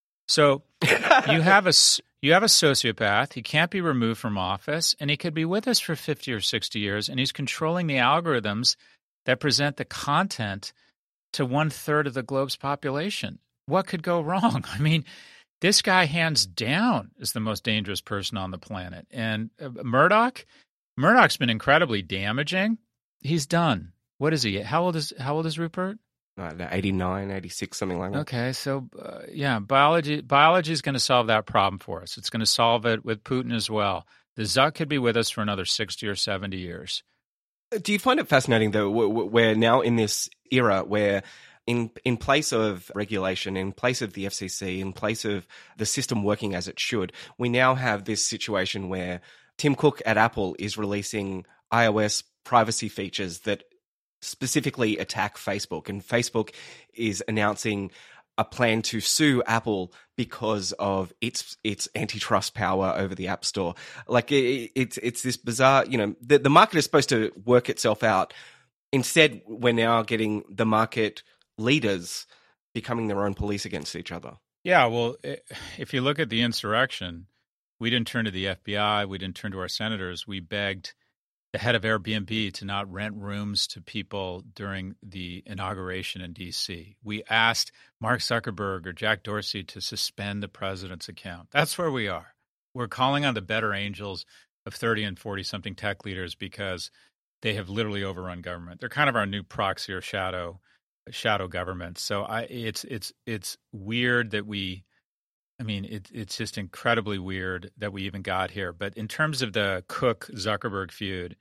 So you have a you have a sociopath. He can't be removed from office, and he could be with us for fifty or sixty years, and he's controlling the algorithms that present the content to one-third of the globe's population. What could go wrong? I mean, this guy hands down is the most dangerous person on the planet. And uh, Murdoch, Murdoch's been incredibly damaging. He's done. What is he? How old is How old is Rupert? Uh, eighty-nine, eighty-six, something like that. Okay, so uh, yeah, biology biology is going to solve that problem for us. It's going to solve it with Putin as well. The Zuck could be with us for another sixty or seventy years. Do you find it fascinating, though, we're now in this era where in in place of regulation, in place of the F C C, in place of the system working as it should, we now have this situation where Tim Cook at Apple is releasing iOS privacy features that specifically attack Facebook, and Facebook is announcing a plan to sue Apple because of its its antitrust power over the App Store. Like it, it's it's this bizarre, you know, the, the market is supposed to work itself out. Instead, we're now getting the market leaders becoming their own police against each other. Yeah, well, if you look at the insurrection, we didn't turn to the F B I, we didn't turn to our senators, we begged the head of Airbnb to not rent rooms to people during the inauguration in D C. We asked Mark Zuckerberg or Jack Dorsey to suspend the president's account. That's where we are. We're calling on the better angels of thirty and forty-something tech leaders because they have literally overrun government. They're kind of our new proxy or shadow shadow government. So I, it's it's it's weird that we I mean, it, it's just incredibly weird that we even got here. But in terms of the Cook-Zuckerberg feud,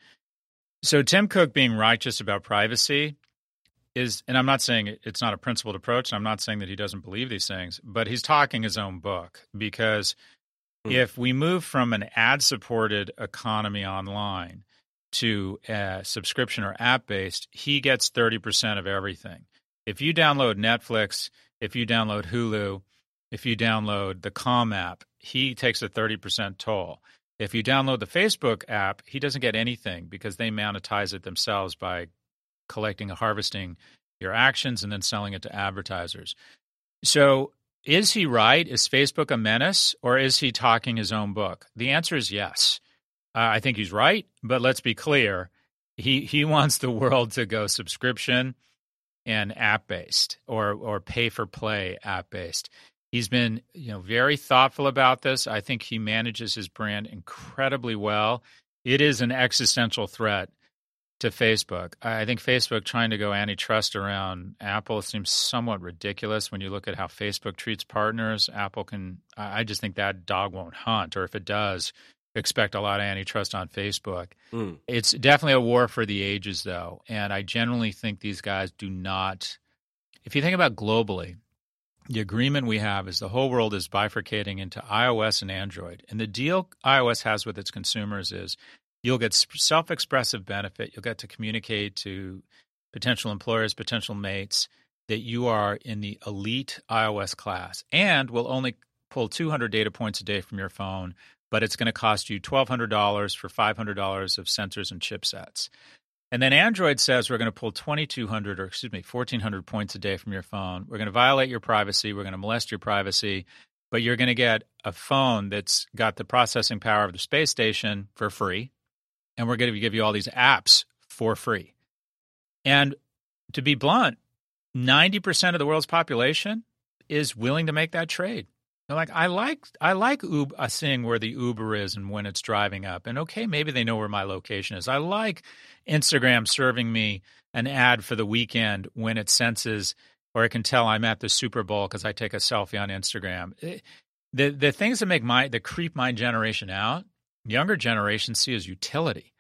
so Tim Cook being righteous about privacy is, and I'm not saying it's not a principled approach, and I'm not saying that he doesn't believe these things, but he's talking his own book. Because mm. if we move from an ad-supported economy online to a subscription or app-based, he gets thirty percent of everything. If you download Netflix, if you download Hulu, if you download the Calm app, he takes a thirty percent toll. If you download the Facebook app, he doesn't get anything because they monetize it themselves by collecting and harvesting your actions and then selling it to advertisers. So is he right? Is Facebook a menace, or is he talking his own book? The answer is yes. Uh, I think he's right, but let's be clear. He, he wants the world to go subscription and app-based or or pay-for-play app-based. He's been, you know, very thoughtful about this. I think he manages his brand incredibly well. It is an existential threat to Facebook. I think Facebook trying to go antitrust around Apple seems somewhat ridiculous when you look at how Facebook treats partners. Apple can, I just think that dog won't hunt, or if it does, expect a lot of antitrust on Facebook. Mm. It's definitely a war for the ages, though, and I generally think these guys do not, if you think about globally, the agreement we have is the whole world is bifurcating into iOS and Android. And the deal iOS has with its consumers is you'll get self-expressive benefit. You'll get to communicate to potential employers, potential mates, that you are in the elite iOS class and will only pull two hundred data points a day from your phone, but it's going to cost you twelve hundred dollars for five hundred dollars of sensors and chipsets. And then Android says we're going to pull twenty-two hundred or excuse me, fourteen hundred points a day from your phone. We're going to violate your privacy. We're going to molest your privacy, but you're going to get a phone that's got the processing power of the space station for free. And we're going to give you all these apps for free. And to be blunt, ninety percent of the world's population is willing to make that trade. They're like, I like I like Uber, uh, seeing where the Uber is and when it's driving up. And okay, maybe they know where my location is. I like Instagram serving me an ad for the weekend when it senses, or it can tell I'm at the Super Bowl because I take a selfie on Instagram. It, the the things that make my that creep my generation out, younger generations see as utility.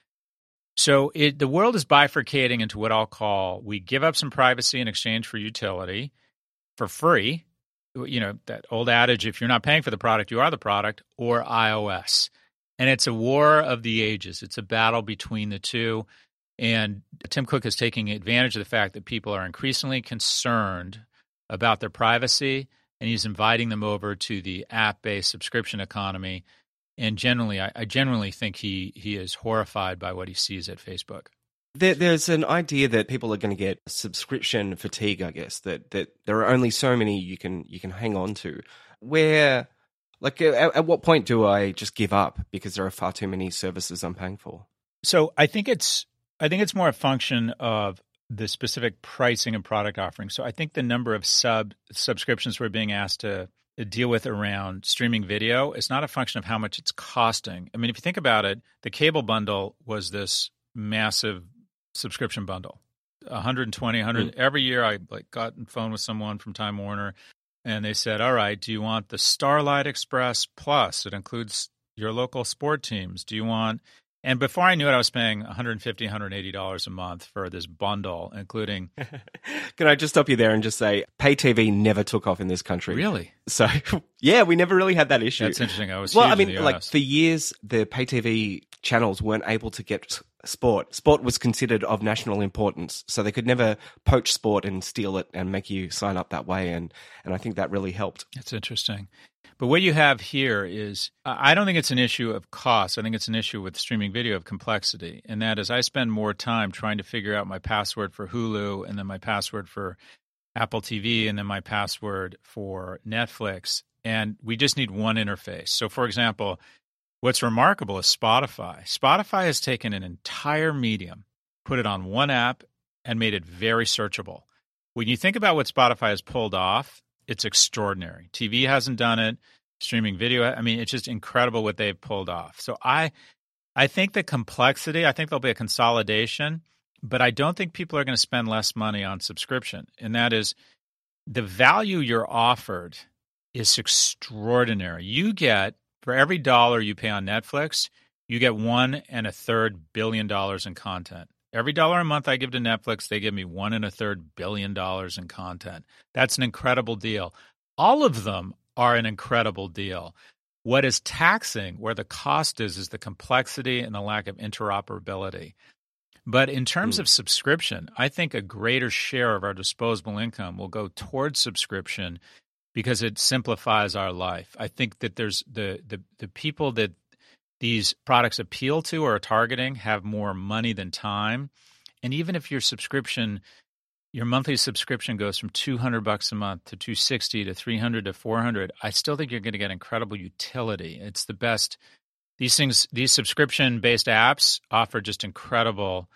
So it, the world is bifurcating into what I'll call, we give up some privacy in exchange for utility for free. You know, that old adage, if you're not paying for the product, you are the product, or iOS. And it's a war of the ages. It's a battle between the two. And Tim Cook is taking advantage of the fact that people are increasingly concerned about their privacy, and he's inviting them over to the app-based subscription economy. And generally, I, I generally think he he is horrified by what he sees at Facebook. There, there's an idea that people are going to get subscription fatigue, I guess, that, that there are only so many you can you can hang on to. Where, like, at, at what point do I just give up because there are far too many services I'm paying for? So I think it's I think it's more a function of the specific pricing and product offering. So I think the number of sub subscriptions we're being asked to deal with around streaming video is not a function of how much it's costing. I mean, if you think about it, the cable bundle was this massive subscription bundle, one hundred twenty, one hundred. Mm. Every year I like got on the phone with someone from Time Warner, and they said, all right, do you want the Starlight Express Plus? It includes your local sport teams. Do you want, and before I knew it, I was paying one hundred fifty dollars, one hundred eighty dollars a month for this bundle, including... Can I just stop you there and just say, pay T V never took off in this country. Really? So, yeah, we never really had that issue. That's interesting. I was Well, huge I mean, in the like, U S. for years, the pay T V channels weren't able to get sport. Sport was considered of national importance, so they could never poach sport and steal it and make you sign up that way, and, and I think that really helped. That's interesting. But what you have here is, I don't think it's an issue of cost. I think it's an issue with streaming video of complexity. And that is, I spend more time trying to figure out my password for Hulu, and then my password for Apple T V, and then my password for Netflix. And we just need one interface. So, for example, what's remarkable is Spotify. Spotify has taken an entire medium, put it on one app, and made it very searchable. When you think about what Spotify has pulled off, it's extraordinary. T V hasn't done it. Streaming video, I mean, it's just incredible what they've pulled off. So I I think the complexity, I think there'll be a consolidation, but I don't think people are going to spend less money on subscription. And that is, the value you're offered is extraordinary. You get, for every dollar you pay on Netflix, you get one and a third billion dollars in content. Every dollar a month I give to Netflix, they give me one and a third billion dollars in content. That's an incredible deal. All of them are an incredible deal. What is taxing, where the cost is, is the complexity and the lack of interoperability. But in terms mm. of subscription, I think a greater share of our disposable income will go towards subscription because it simplifies our life. I think that there's the the, the people that these products appeal to or are targeting have more money than time. And even if your subscription, your monthly subscription goes from two hundred bucks a month to two hundred sixty to three hundred to four hundred, I still think you're going to get incredible utility. It's the best. These things, these subscription-based apps offer just incredible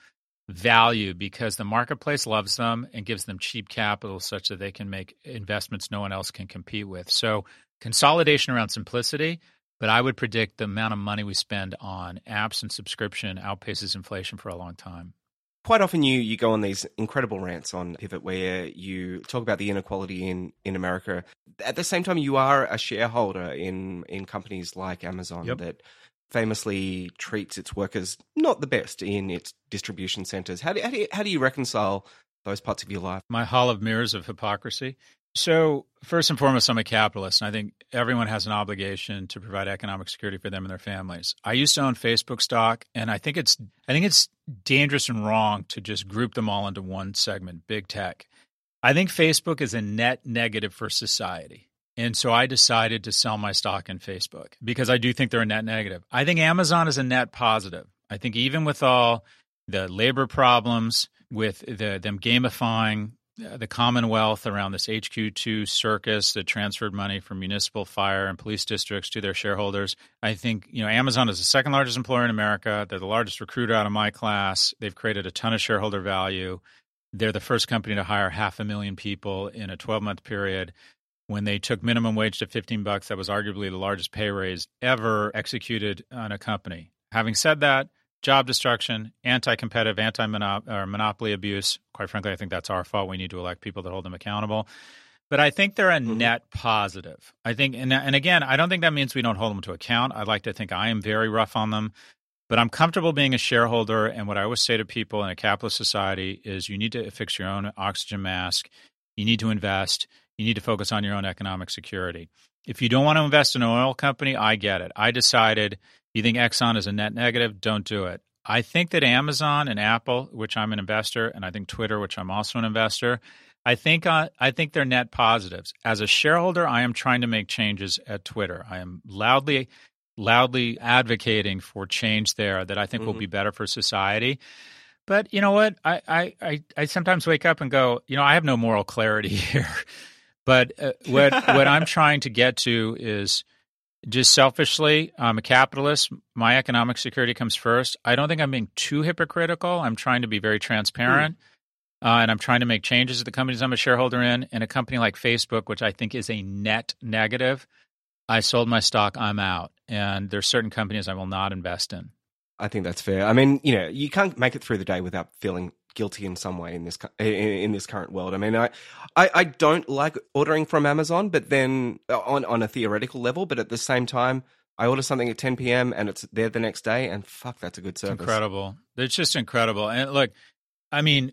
value because the marketplace loves them and gives them cheap capital such that they can make investments no one else can compete with. So consolidation around simplicity, but I would predict the amount of money we spend on apps and subscription outpaces inflation for a long time. Quite often you you go on these incredible rants on Pivot where you talk about the inequality in, in America. At the same time, you are a shareholder in, in companies like Amazon Yep. that famously treats its workers not the best in its distribution centers. How do, how do you, how do you reconcile those parts of your life? My hall of mirrors of hypocrisy. So first and foremost, I'm a capitalist, and I think everyone has an obligation to provide economic security for them and their families. I used to own Facebook stock, and I think it's I think it's dangerous and wrong to just group them all into one segment, big tech. I think Facebook is a net negative for society. And so I decided to sell my stock in Facebook because I do think they're a net negative. I think Amazon is a net positive. I think even with all the labor problems, with the, them gamifying the Commonwealth around this H Q two circus that transferred money from municipal fire and police districts to their shareholders. I think, you know, Amazon is the second largest employer in America. They're the largest recruiter out of my class. They've created a ton of shareholder value. They're the first company to hire half a million people in a twelve-month period. When they took minimum wage to fifteen bucks, that was arguably the largest pay raise ever executed on a company. Having said that, job destruction, anti-competitive, anti-monopoly abuse. Quite frankly, I think that's our fault. We need to elect people that hold them accountable. But I think they're a mm-hmm. net positive. I think, and, and again, I don't think that means we don't hold them to account. I'd like to think I am very rough on them. But I'm comfortable being a shareholder. And what I always say to people in a capitalist society is you need to fix your own oxygen mask. You need to invest. You need to focus on your own economic security. If you don't want to invest in an oil company, I get it. I decided you think Exxon is a net negative, don't do it. I think that Amazon and Apple, which I'm an investor, and I think Twitter, which I'm also an investor, I think uh, I think they're net positives. As a shareholder, I am trying to make changes at Twitter. I am loudly, loudly advocating for change there that I think mm-hmm. will be better for society. But you know what? I, I, I, I sometimes wake up and go, you know, I have no moral clarity here. But uh, what what I'm trying to get to is just selfishly, I'm a capitalist. My economic security comes first. I don't think I'm being too hypocritical. I'm trying to be very transparent, mm. uh, and I'm trying to make changes at the companies I'm a shareholder in. And a company like Facebook, which I think is a net negative, I sold my stock. I'm out. And there's certain companies I will not invest in. I think that's fair. I mean, you know, you can't make it through the day without feeling guilty in some way in this in, in this current world. I mean, I, I I don't like ordering from Amazon, but then on on a theoretical level, but at the same time, I order something at ten p.m. and it's there the next day, and fuck, that's a good service. It's incredible. It's just incredible. And look, I mean,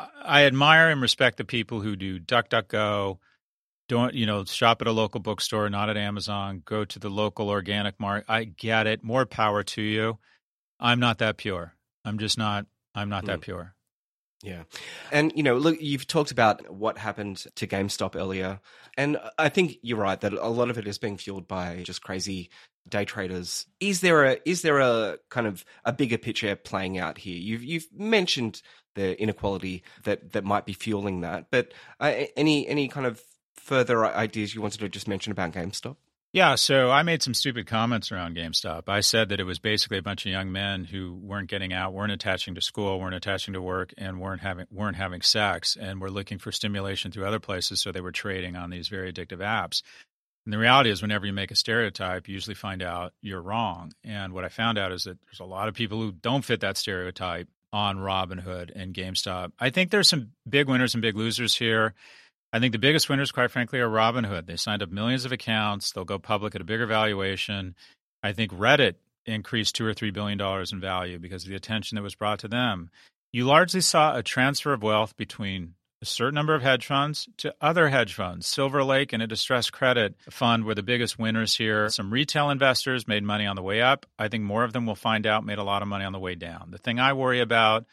I admire and respect the people who do DuckDuckGo. Don't, you know, shop at a local bookstore, not at Amazon. Go to the local organic market. I get it. More power to you. I'm not that pure. I'm just not. I'm not mm. that pure. Yeah. And, you know, look, you've talked about what happened to GameStop earlier. And I think you're right that a lot of it is being fueled by just crazy day traders. Is there a is there a kind of a bigger picture playing out here? You've you've mentioned the inequality that, that might be fueling that. But uh, any any kind of further ideas you wanted to just mention about GameStop? Yeah, so I made some stupid comments around GameStop. I said that it was basically a bunch of young men who weren't getting out, weren't attaching to school, weren't attaching to work, and weren't having weren't having sex, and were looking for stimulation through other places, so they were trading on these very addictive apps. And the reality is whenever you make a stereotype, you usually find out you're wrong. And what I found out is that there's a lot of people who don't fit that stereotype on Robinhood and GameStop. I think there's some big winners and big losers here. I think the biggest winners, quite frankly, are Robinhood. They signed up millions of accounts. They'll go public at a bigger valuation. I think Reddit increased two or three billion dollars in value because of the attention that was brought to them. You largely saw a transfer of wealth between a certain number of hedge funds to other hedge funds. Silver Lake and a distressed credit fund were the biggest winners here. Some retail investors made money on the way up. I think more of them will find out made a lot of money on the way down. The thing I worry about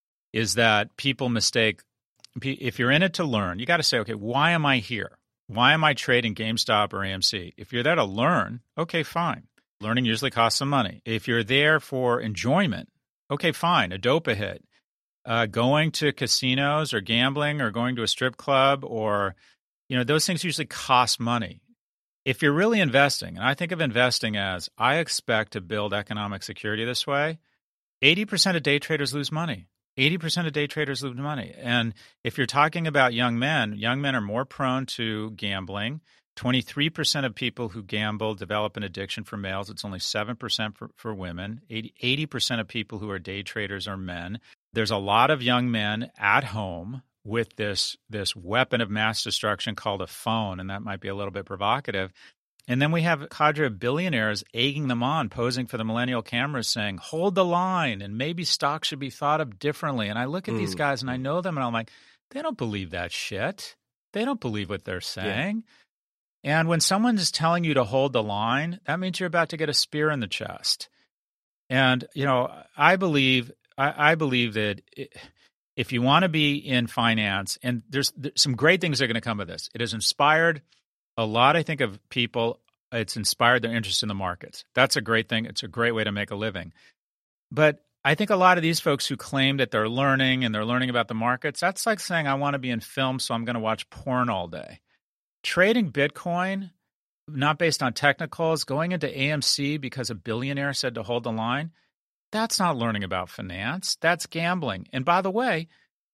is that people mistake. If you're in it to learn, you got to say, okay, why am I here? Why am I trading GameStop or A M C? If you're there to learn, okay, fine. Learning usually costs some money. If you're there for enjoyment, okay, fine, a dope a hit. Uh, going to casinos or gambling or going to a strip club or, you know, those things usually cost money. If you're really investing, and I think of investing as I expect to build economic security this way, eighty percent of day traders lose money. eighty percent of day traders lose money. And if you're talking about young men, young men are more prone to gambling. twenty-three percent of people who gamble develop an addiction for males. It's only seven percent for, for women. eighty percent of people who are day traders are men. There's a lot of young men at home with this, this weapon of mass destruction called a phone, and that might be a little bit provocative. And then we have a cadre of billionaires egging them on, posing for the millennial cameras saying, hold the line, and maybe stocks should be thought of differently. And I look at mm. these guys and I know them and I'm like, they don't believe that shit. They don't believe what they're saying. Yeah. And when someone is telling you to hold the line, that means you're about to get a spear in the chest. And, you know, I believe, I, I believe that it, if you want to be in finance, and there's, there's some great things that are going to come of this. It has inspired a lot, I think, of people. It's inspired their interest in the markets. That's a great thing. It's a great way to make a living. But I think a lot of these folks who claim that they're learning and they're learning about the markets, that's like saying, I want to be in film, so I'm going to watch porn all day. Trading Bitcoin, not based on technicals, going into A M C because a billionaire said to hold the line, that's not learning about finance. That's gambling. And by the way,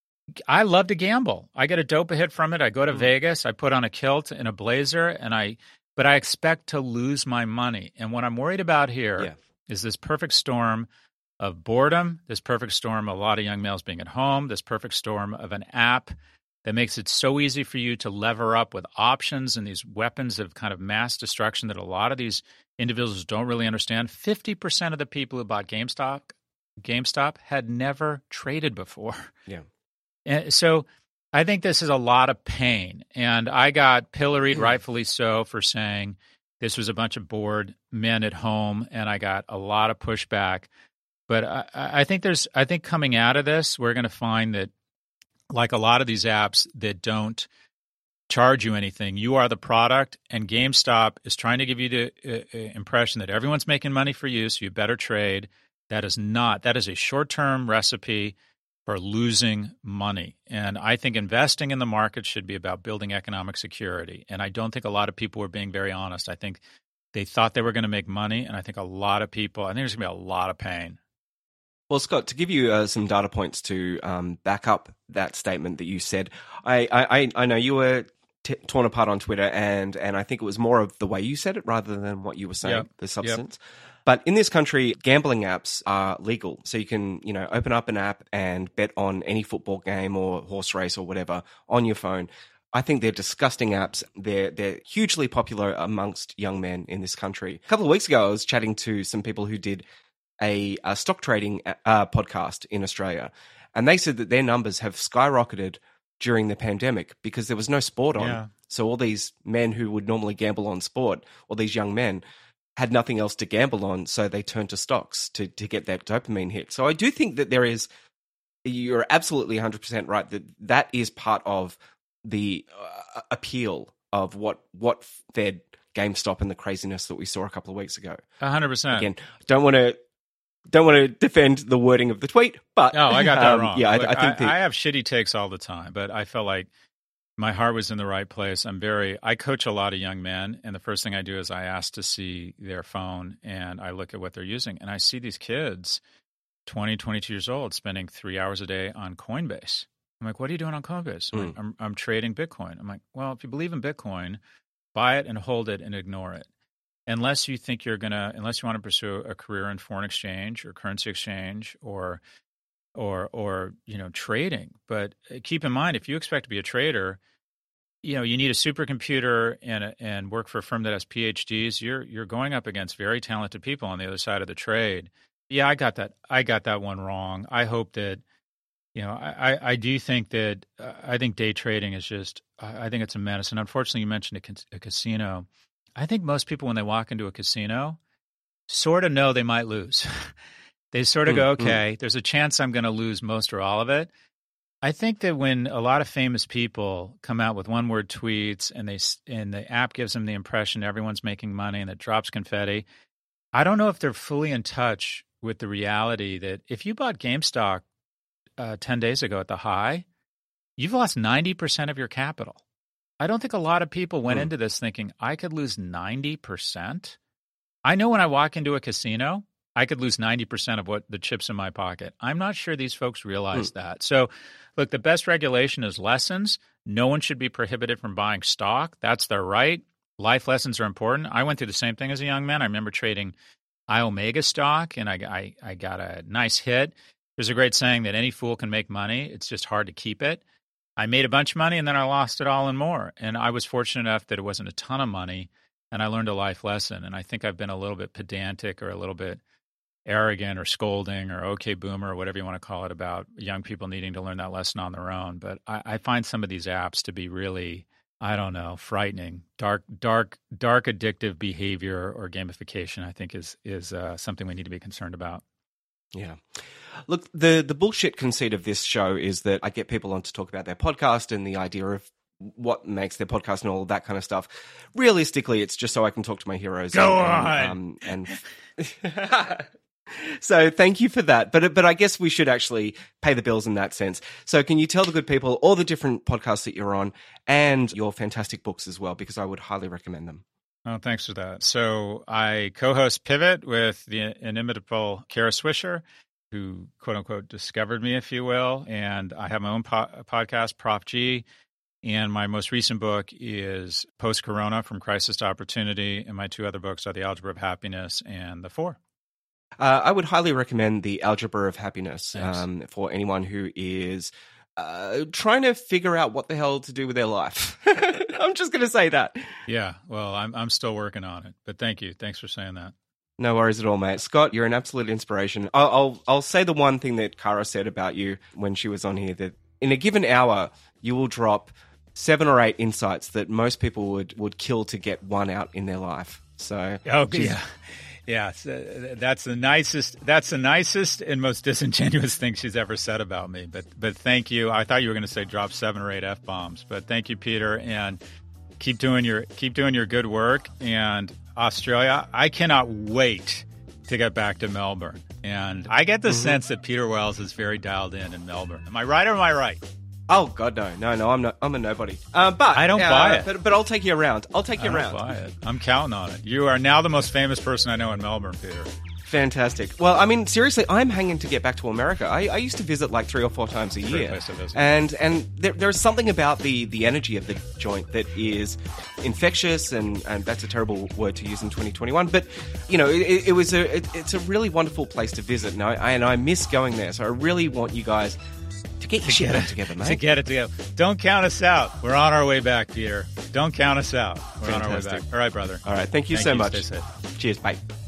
I love to gamble. I get a dope hit from it. I go to mm. Vegas. I put on a kilt and a blazer, and I. But I expect to lose my money. And what I'm worried about here yeah. is this perfect storm of boredom, this perfect storm of a lot of young males being at home, this perfect storm of an app that makes it so easy for you to lever up with options and these weapons of kind of mass destruction that a lot of these individuals don't really understand. fifty percent of the people who bought GameStop, GameStop had never traded before. Yeah. And so I think this is a lot of pain. And I got pilloried, rightfully so, for saying this was a bunch of bored men at home, and I got a lot of pushback. But I, I think there's, I think coming out of this, we're going to find that, like a lot of these apps that don't charge you anything, you are the product, and GameStop is trying to give you the uh, impression that everyone's making money for you, so you better trade. That is not. That is a short-term recipe for losing money. And I think investing in the market should be about building economic security. And I don't think a lot of people were being very honest. I think they thought they were going to make money, and I think a lot of people, I think there's going to be a lot of pain. Well, Scott, to give you uh, some data points to um, back up that statement that you said, I I, I know you were t- torn apart on Twitter, and and I think it was more of the way you said it rather than what you were saying, yep. the substance. Yep. But in this country, gambling apps are legal. So you can, you know, open up an app and bet on any football game or horse race or whatever on your phone. I think they're disgusting apps. They're they're hugely popular amongst young men in this country. A couple of weeks ago, I was chatting to some people who did a, a stock trading uh, podcast in Australia, and they said that their numbers have skyrocketed during the pandemic because there was no sport on. Yeah. So all these men who would normally gamble on sport, or these young men, had nothing else to gamble on, so they turned to stocks to, to get that dopamine hit. So I do think that there is, you're absolutely one hundred percent right, that that is part of the uh, appeal of what what fed GameStop and the craziness that we saw a couple of weeks ago. one hundred percent. Again, don't want to don't want to defend the wording of the tweet, but... No, I got that um, wrong. Yeah, Look, I, I think I, the, I have shitty takes all the time, but I felt like my heart was in the right place. I'm very, I coach a lot of young men, and the first thing I do is I ask to see their phone, and I look at what they're using, and I see these kids, twenty, twenty-two years old, spending three hours a day on Coinbase. I'm like, what are you doing on Coinbase? I'm, mm. like, I'm, I'm trading Bitcoin. I'm like, well, if you believe in Bitcoin, buy it and hold it and ignore it. Unless you think you're going to, unless you want to pursue a career in foreign exchange or currency exchange or, or, or, you know, trading. But keep in mind, if you expect to be a trader, you know, you need a supercomputer and a, and work for a firm that has P H Ds. You're you're going up against very talented people on the other side of the trade. Yeah, I got that. I got that one wrong. I hope that, you know, I, I do think that uh, I think day trading is just, I think it's a menace. And unfortunately, you mentioned a, ca- a casino. I think most people, when they walk into a casino, sort of know they might lose. They sort of mm, go, okay, mm. there's a chance I'm going to lose most or all of it. I think that when a lot of famous people come out with one-word tweets and they and the app gives them the impression everyone's making money and it drops confetti, I don't know if they're fully in touch with the reality that if you bought GameStop uh, ten days ago at the high, you've lost ninety percent of your capital. I don't think a lot of people went mm. into this thinking, I could lose ninety percent. I know when I walk into a casino, I could lose ninety percent of what the chips in my pocket. I'm not sure these folks realize mm. that. So, look, the best regulation is lessons. No one should be prohibited from buying stock. That's their right. Life lessons are important. I went through the same thing as a young man. I remember trading iOmega stock, and I, I, I got a nice hit. There's a great saying that any fool can make money. It's just hard to keep it. I made a bunch of money, and then I lost it all and more. And I was fortunate enough that it wasn't a ton of money, and I learned a life lesson. And I think I've been a little bit pedantic or a little bit arrogant or scolding or okay boomer or whatever you want to call it about young people needing to learn that lesson on their own. But I, I find some of these apps to be really, I don't know, frightening. Dark, dark, dark addictive behavior or gamification, I think, is is uh, something we need to be concerned about. Yeah. Look, the, the bullshit conceit of this show is that I get people on to talk about their podcast and the idea of what makes their podcast and all of that kind of stuff. Realistically, it's just so I can talk to my heroes. Go and, on! And, and so thank you for that. But but I guess we should actually pay the bills in that sense. So can you tell the good people all the different podcasts that you're on and your fantastic books as well, because I would highly recommend them. Oh, thanks for that. So I co-host Pivot with the inimitable Kara Swisher, who, quote unquote, discovered me, if you will. And I have my own po- podcast, Prof G. And my most recent book is Post-Corona, From Crisis to Opportunity. And my two other books are The Algebra of Happiness and The Four. Uh, I would highly recommend The Algebra of Happiness um, for anyone who is uh, trying to figure out what the hell to do with their life. I'm just going to say that. Yeah, well, I'm I'm still working on it. But thank you. Thanks for saying that. No worries at all, mate. Scott, you're an absolute inspiration. I'll, I'll I'll say the one thing that Kara said about you when she was on here, that in a given hour, you will drop seven or eight insights that most people would, would kill to get one out in their life. So, oh, yeah. Yeah, uh, that's the nicest. That's the nicest and most disingenuous thing she's ever said about me. But but thank you. I thought you were going to say drop seven or eight F bombs. But thank you, Peter, and keep doing your keep doing your good work. And Australia, I cannot wait to get back to Melbourne. And I get the mm-hmm. sense that Peter Wells is very dialed in in Melbourne. Am I right or am I right? Oh God, no, no, no! I'm not. I'm a nobody. Uh, but I don't uh, buy it. But, but I'll take you around. I'll take you I around. Don't buy it. I'm counting on it. You are now the most famous person I know in Melbourne, Peter. Fantastic. Well, I mean, seriously, I'm hanging to get back to America. I, I used to visit like three or four times a year, place to visit. and and there, there's something about the the energy of the joint that is infectious, and, and that's a terrible word to use in twenty twenty-one. But you know, it, it was a it, it's a really wonderful place to visit, and I, and I miss going there. So I really want you guys to get your shit back together, mate. To get it together. Don't count us out. We're on our way back, Peter. Don't count us out. We're Fantastic. on our way back. All right, brother. All right. Thank you Thank so you. much. Stay safe. Cheers. Bye.